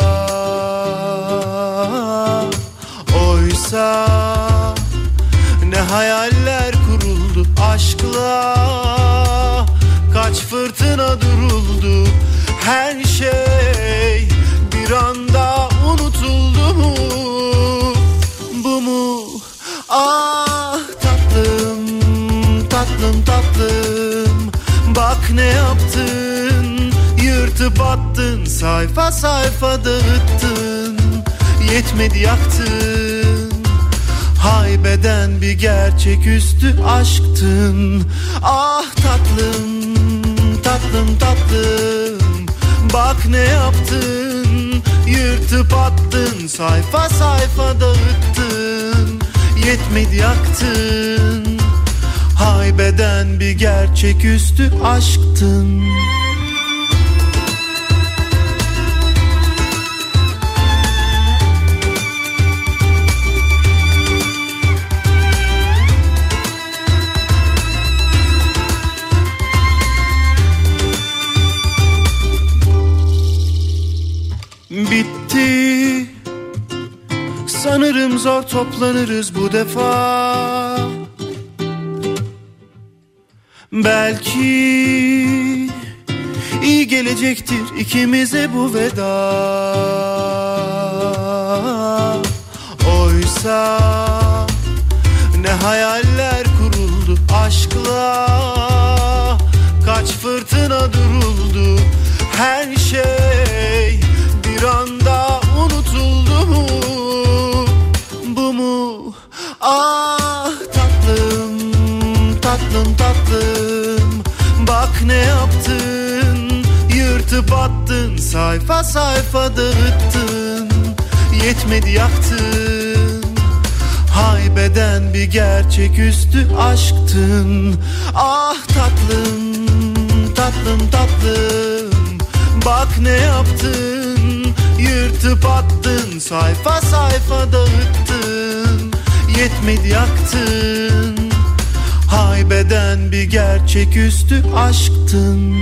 Oysa ne hayaller kuruldu aşkla. Kaç fırtına duruldu. Her şey bir anda unutuldu mu? Bu mu? Ah tatlım, tatlım, tatlım. Bak ne yaptın, yırtıp attın. Sayfa sayfa dağıttın, yetmedi yaktın. Haybeden bir gerçeküstü aşktın. Ah tatlım, tatlım, tatlım. Bak ne yaptın, yırtıp attın. Sayfa sayfa dağıttın, yetmedi yaktın. Haybeden bir gerçeküstü aşktın. Bitti. Sanırım zor toplanırız bu defa. Belki iyi gelecektir ikimize bu veda. Oysa ne hayaller kuruldu aşkla. Kaç fırtına duruldu. Her şey bir anda unutuldu mu? Bu mu? Ah tatlım, tatlım, tatlım. Bak ne yaptın, yırtıp attın. Sayfa sayfa dağıttın, yetmedi yaktın. Haybeden bir gerçeküstü aşktın. Ah tatlım, tatlım, tatlım. Bak ne yaptın, yırtıp attın. Sayfa sayfa dağıttın, yetmedi yaktın. Haybeden bir gerçeküstü aşktın.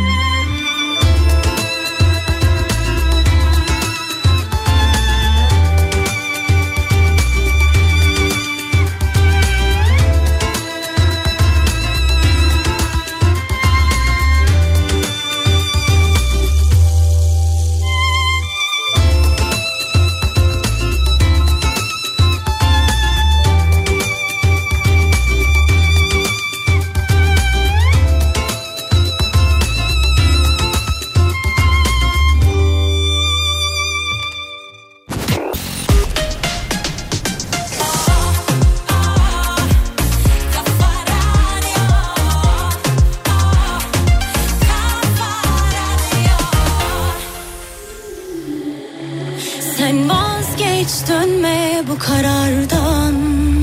Sen vazgeç, dönme bu karardan.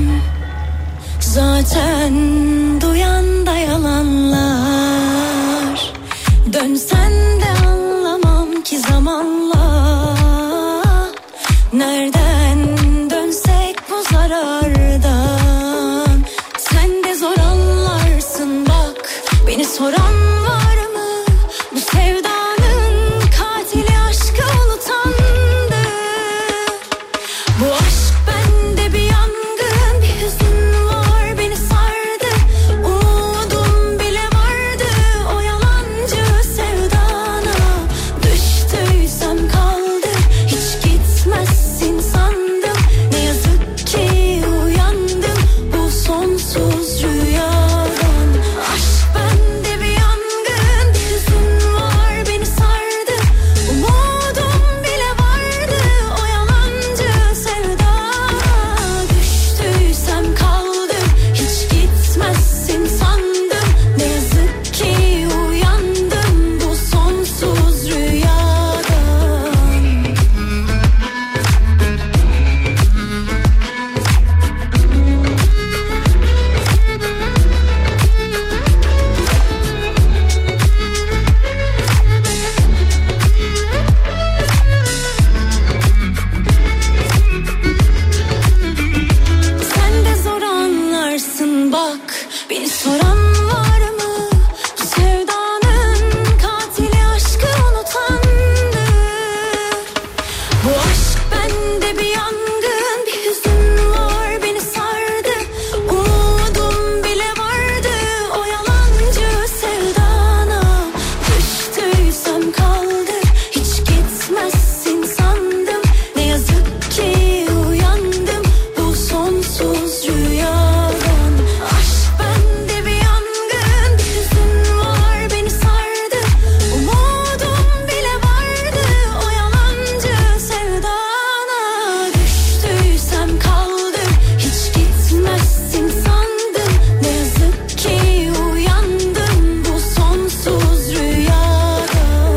Zaten duyan da yalanlar. Dönsen de soran var mı? Bu sevdanın katili aşkı unutandı. Bu aşk bende bir yangın, bir hüzün var beni sardı. Umudum bile vardı o yalancı sevdana. Düştüysem kaldı, hiç gitmezsin sandım. Ne yazık ki uyandım bu sonsuz rüyadan. Aşk bende bir yangın, bir hüzün var beni sardı. Umudum bile vardı o yalancı sevdana. Düştüysem kaldı, hiç gitmezsin sandım. Ne yazık ki uyandım bu sonsuz rüyadan. Sen de zor anlarsın bak, beni soran var mı? Bu sevdanın katili aşkı unutandı. Bu aşk bende bir yangın, bir hüzün var beni sardı. Umudum bile vardı o yalancı sevdana. Düştüysem kaldı, hiç gitmezsin sandım. Ne yazık ki uyandım bu sonsuz rüyadan. Aşk bende bir yangın, bir hüzün var beni sardı. Umudum bile vardı o yalancı sevdana. Düştüysem kaldı, hiç gitmezsin sandım. Ne yazık ki uyandım bu sonsuz rüyadan.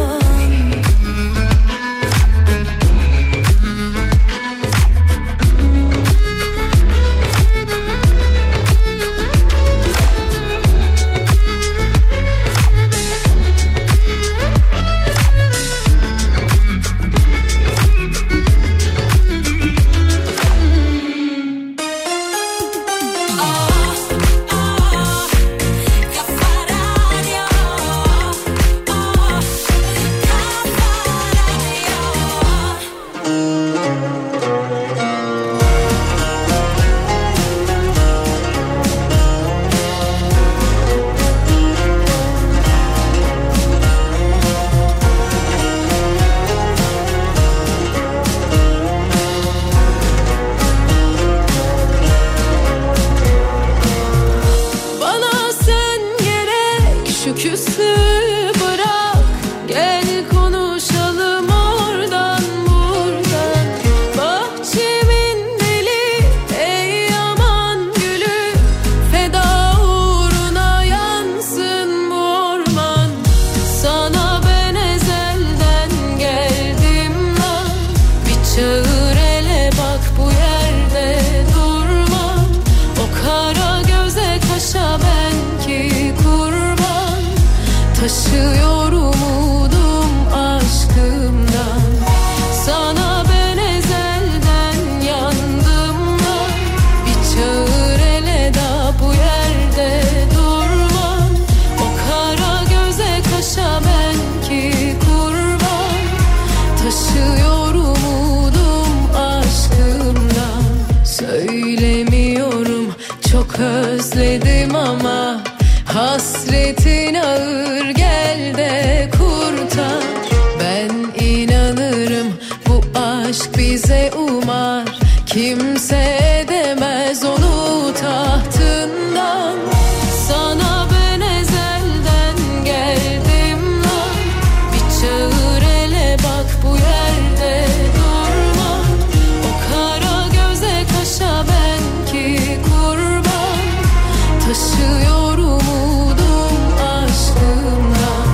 Bana sen gerek, şu küsü bırak. Gel konuşalım oradan buradan. Bahçemin deli ey aman gülü, feda uğruna yansın bu orman. Sana ben ezelden geldim lan. Bir çağır ele bak bu yerde durma. O kara göze kaşa ben ki kurban. Taşıyor umudum aşkımdan. Sana ben ezelden yandım da. Bir çağır ele da bu yerde durma. O kara göze kaşa ben ki kurban. Taşıyor umudum aşkımdan. Söylemiyorum çok özledim ama hasretin ağır, gel de kurtar. Ben inanırım bu aşk bize umar. Kimse edemez onu tahtından. Sana ben ezelden geldim lan. Bir çağır ele bak bu yerde durma. O kara göze kaşa ben ki kurban. Taşıyor umudum aşkımdan.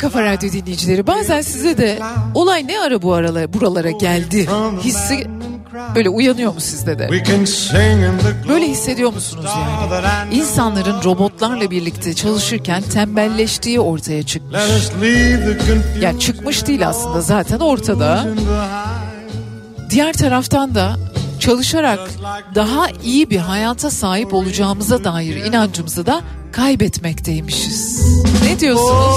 Kafa Radyo dinleyicileri, bazen size de olay ne ara buralara geldi hissi böyle uyanıyor mu sizde de? Böyle hissediyor musunuz yani? İnsanların robotlarla birlikte çalışırken tembelleştiği ortaya çıkmış. Yani çıkmış değil aslında, zaten ortada. Diğer taraftan da çalışarak daha iyi bir hayata sahip olacağımıza dair inancımızı da kaybetmekteymişiz. Ne diyorsunuz?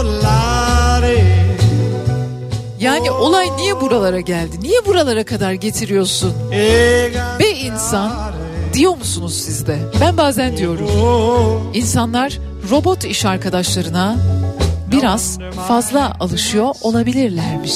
Yani olay niye buralara geldi? Niye buralara kadar getiriyorsun? Be insan diyor musunuz siz de? Ben bazen diyorum. İnsanlar robot iş arkadaşlarına biraz fazla alışıyor olabilirlermiş.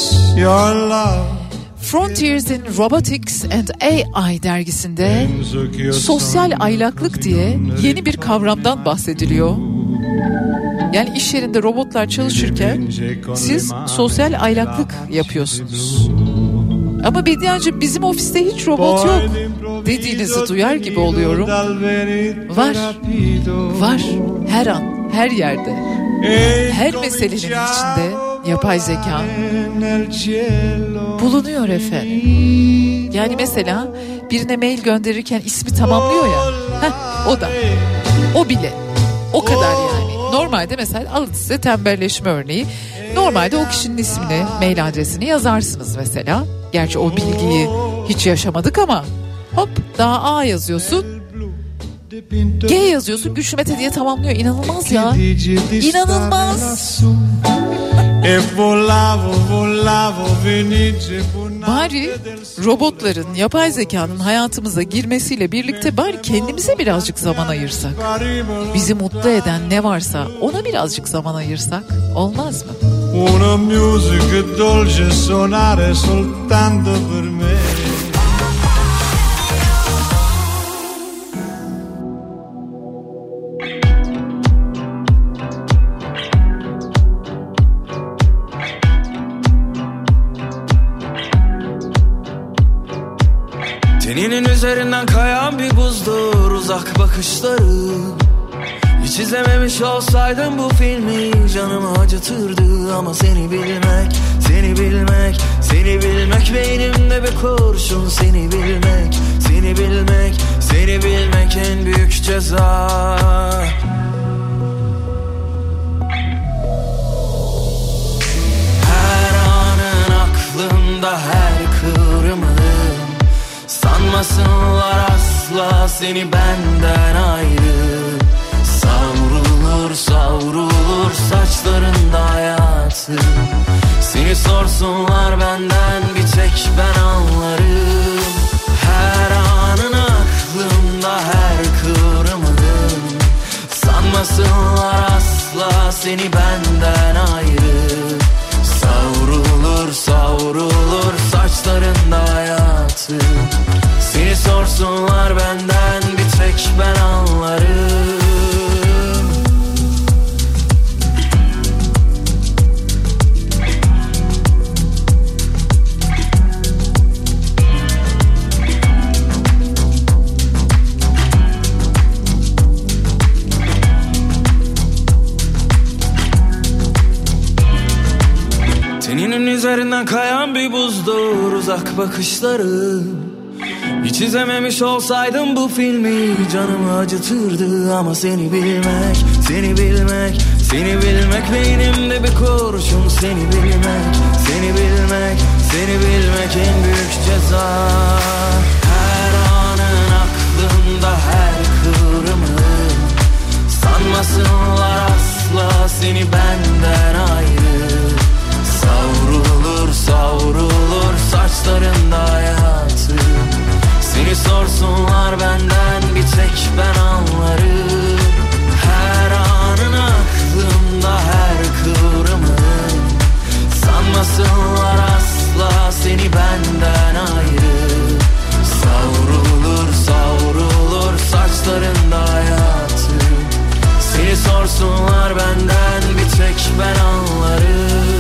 Frontiers in Robotics and AI dergisinde sosyal aylaklık diye yeni bir kavramdan bahsediliyor. Yani iş yerinde robotlar çalışırken siz sosyal aylaklık yapıyorsunuz. Ama Bediacığım bizim ofiste hiç robot yok dediğinizi duyar gibi oluyorum. Var. Var. Her an, her yerde. Her meselenin içinde yapay zeka bulunuyor efendim. Yani mesela birine mail gönderirken ismi tamamlıyor ya. O da. O bile. O kadar yani. Normalde mesela alın size tembelleşme örneği. Normalde o kişinin ismini, mail adresini yazarsınız mesela. Gerçi o bilgiyi hiç yaşamadık ama hop daha A yazıyorsun. G yazıyorsun, Güçlü Mete diye tamamlıyor. İnanılmaz ya. İnanılmaz. Bari robotların, yapay zekanın hayatımıza girmesiyle birlikte bari kendimize birazcık zaman ayırsak. Bizi mutlu eden ne varsa ona birazcık zaman ayırsak olmaz mı? Una musica dolce suonare soltanto per me. Teninin üzerinden kayan bir buzdur uzak bakışları. Hiç izlememiş olsaydım bu filmi canımı acıtırdı. Ama seni bilmek, seni bilmek, seni bilmek beynimde bir kurşun. Seni bilmek, seni bilmek, seni bilmek en büyük ceza. Her anın aklımda, her kıvrımın. Sanmasınlar asla seni benden ayrı. Savrulur savrulur saçlarında hayatı. Seni sorsunlar benden bir tek ben anlarım. Her anın aklımda, her kıvrımın. Sanmasınlar asla seni benden ayrı. Savrulur savrulur saçlarında hayatı. Seni sorsunlar benden bir tek ben anlarım. Teninin üzerinden kayan bir buzdur uzak bakışları. Hiç izlememiş olsaydım bu filmi canımı acıtırdı. Ama seni bilmek, seni bilmek, seni bilmek beynimde bir kurşun. Seni bilmek, seni bilmek, seni bilmek en büyük ceza. Her anın aklımda, her kıvrımın. Sanmasınlar asla seni benden ayrı. Savrulur savrulur saçlarında hayatı. Seni sorsunlar benden bir tek ben anlarım. Her anın aklımda, her kıvrımın. Sanmasınlar asla seni benden ayrı. Savrulur savrulur saçlarında hayatı. Seni sorsunlar benden bir tek ben anlarım.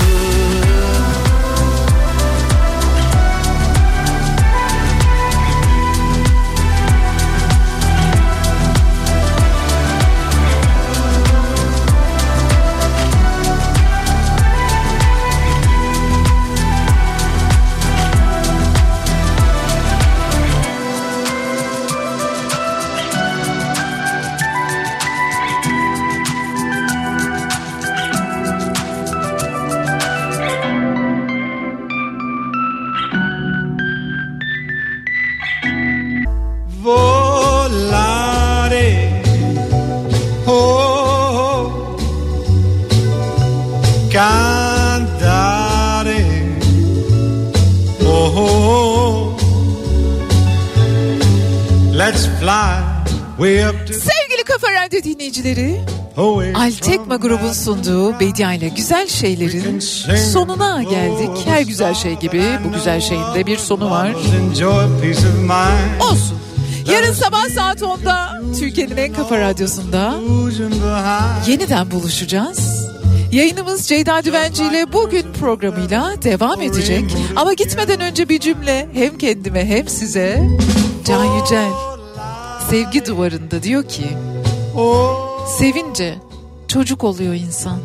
fly way up to... Sevgili Kafa Radyo dinleyicileri, Altekma grubun sunduğu Bedia ile güzel şeylerin sonuna geldik. Her güzel şey gibi bu güzel şeyin de bir sonu var. Olsun. Yarın sabah saat 10'da Türkiye'nin en kafa radyosunda yeniden buluşacağız. Yayınımız Ceyda Düvenci ile bugün programıyla devam edecek. Ama gitmeden önce bir cümle hem kendime hem size. Can Yücel Sevgi Duvarı'nda diyor ki, sevince çocuk oluyor insan.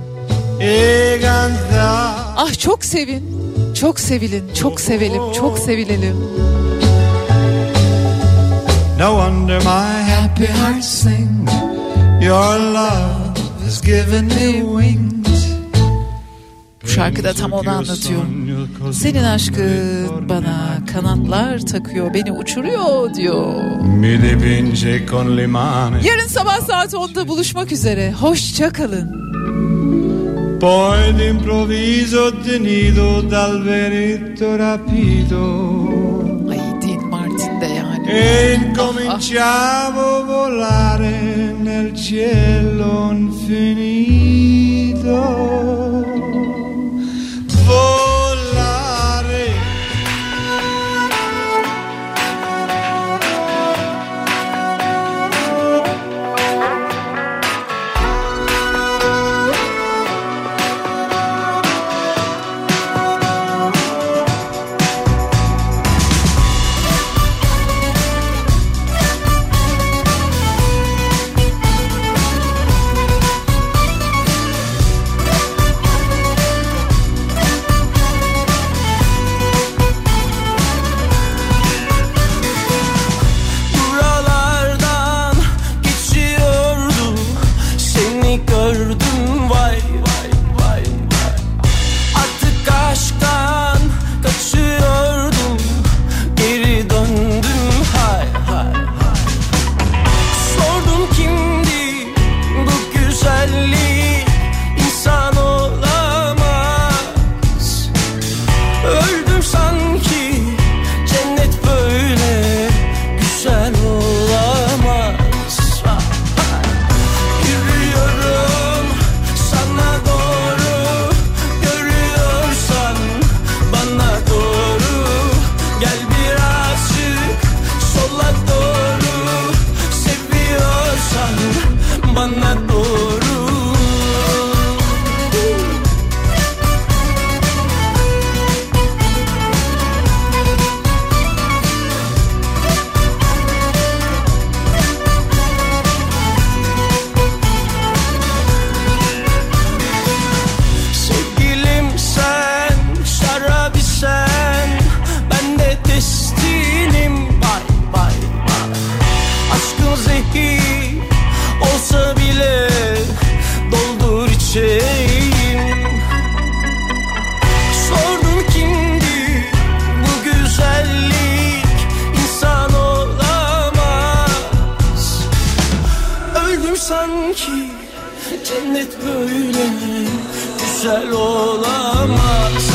Ah çok sevin, çok sevilin, çok sevelim, çok sevilelim. No wonder my happy heart sings. Your love has given me wings. Bu şarkıda tam onu anlatıyor. Senin aşkın bana kanatlar takıyor, beni uçuruyor diyor. Yarın sabah saat 10'da buluşmak üzere. Hoşça kalın. Poi d'improvviso tenido dal veretto rapido. Ay Dean Martin de yani. E incominciavo a volare nel cielo infinito. Volare. Cennet böyle güzel olamaz.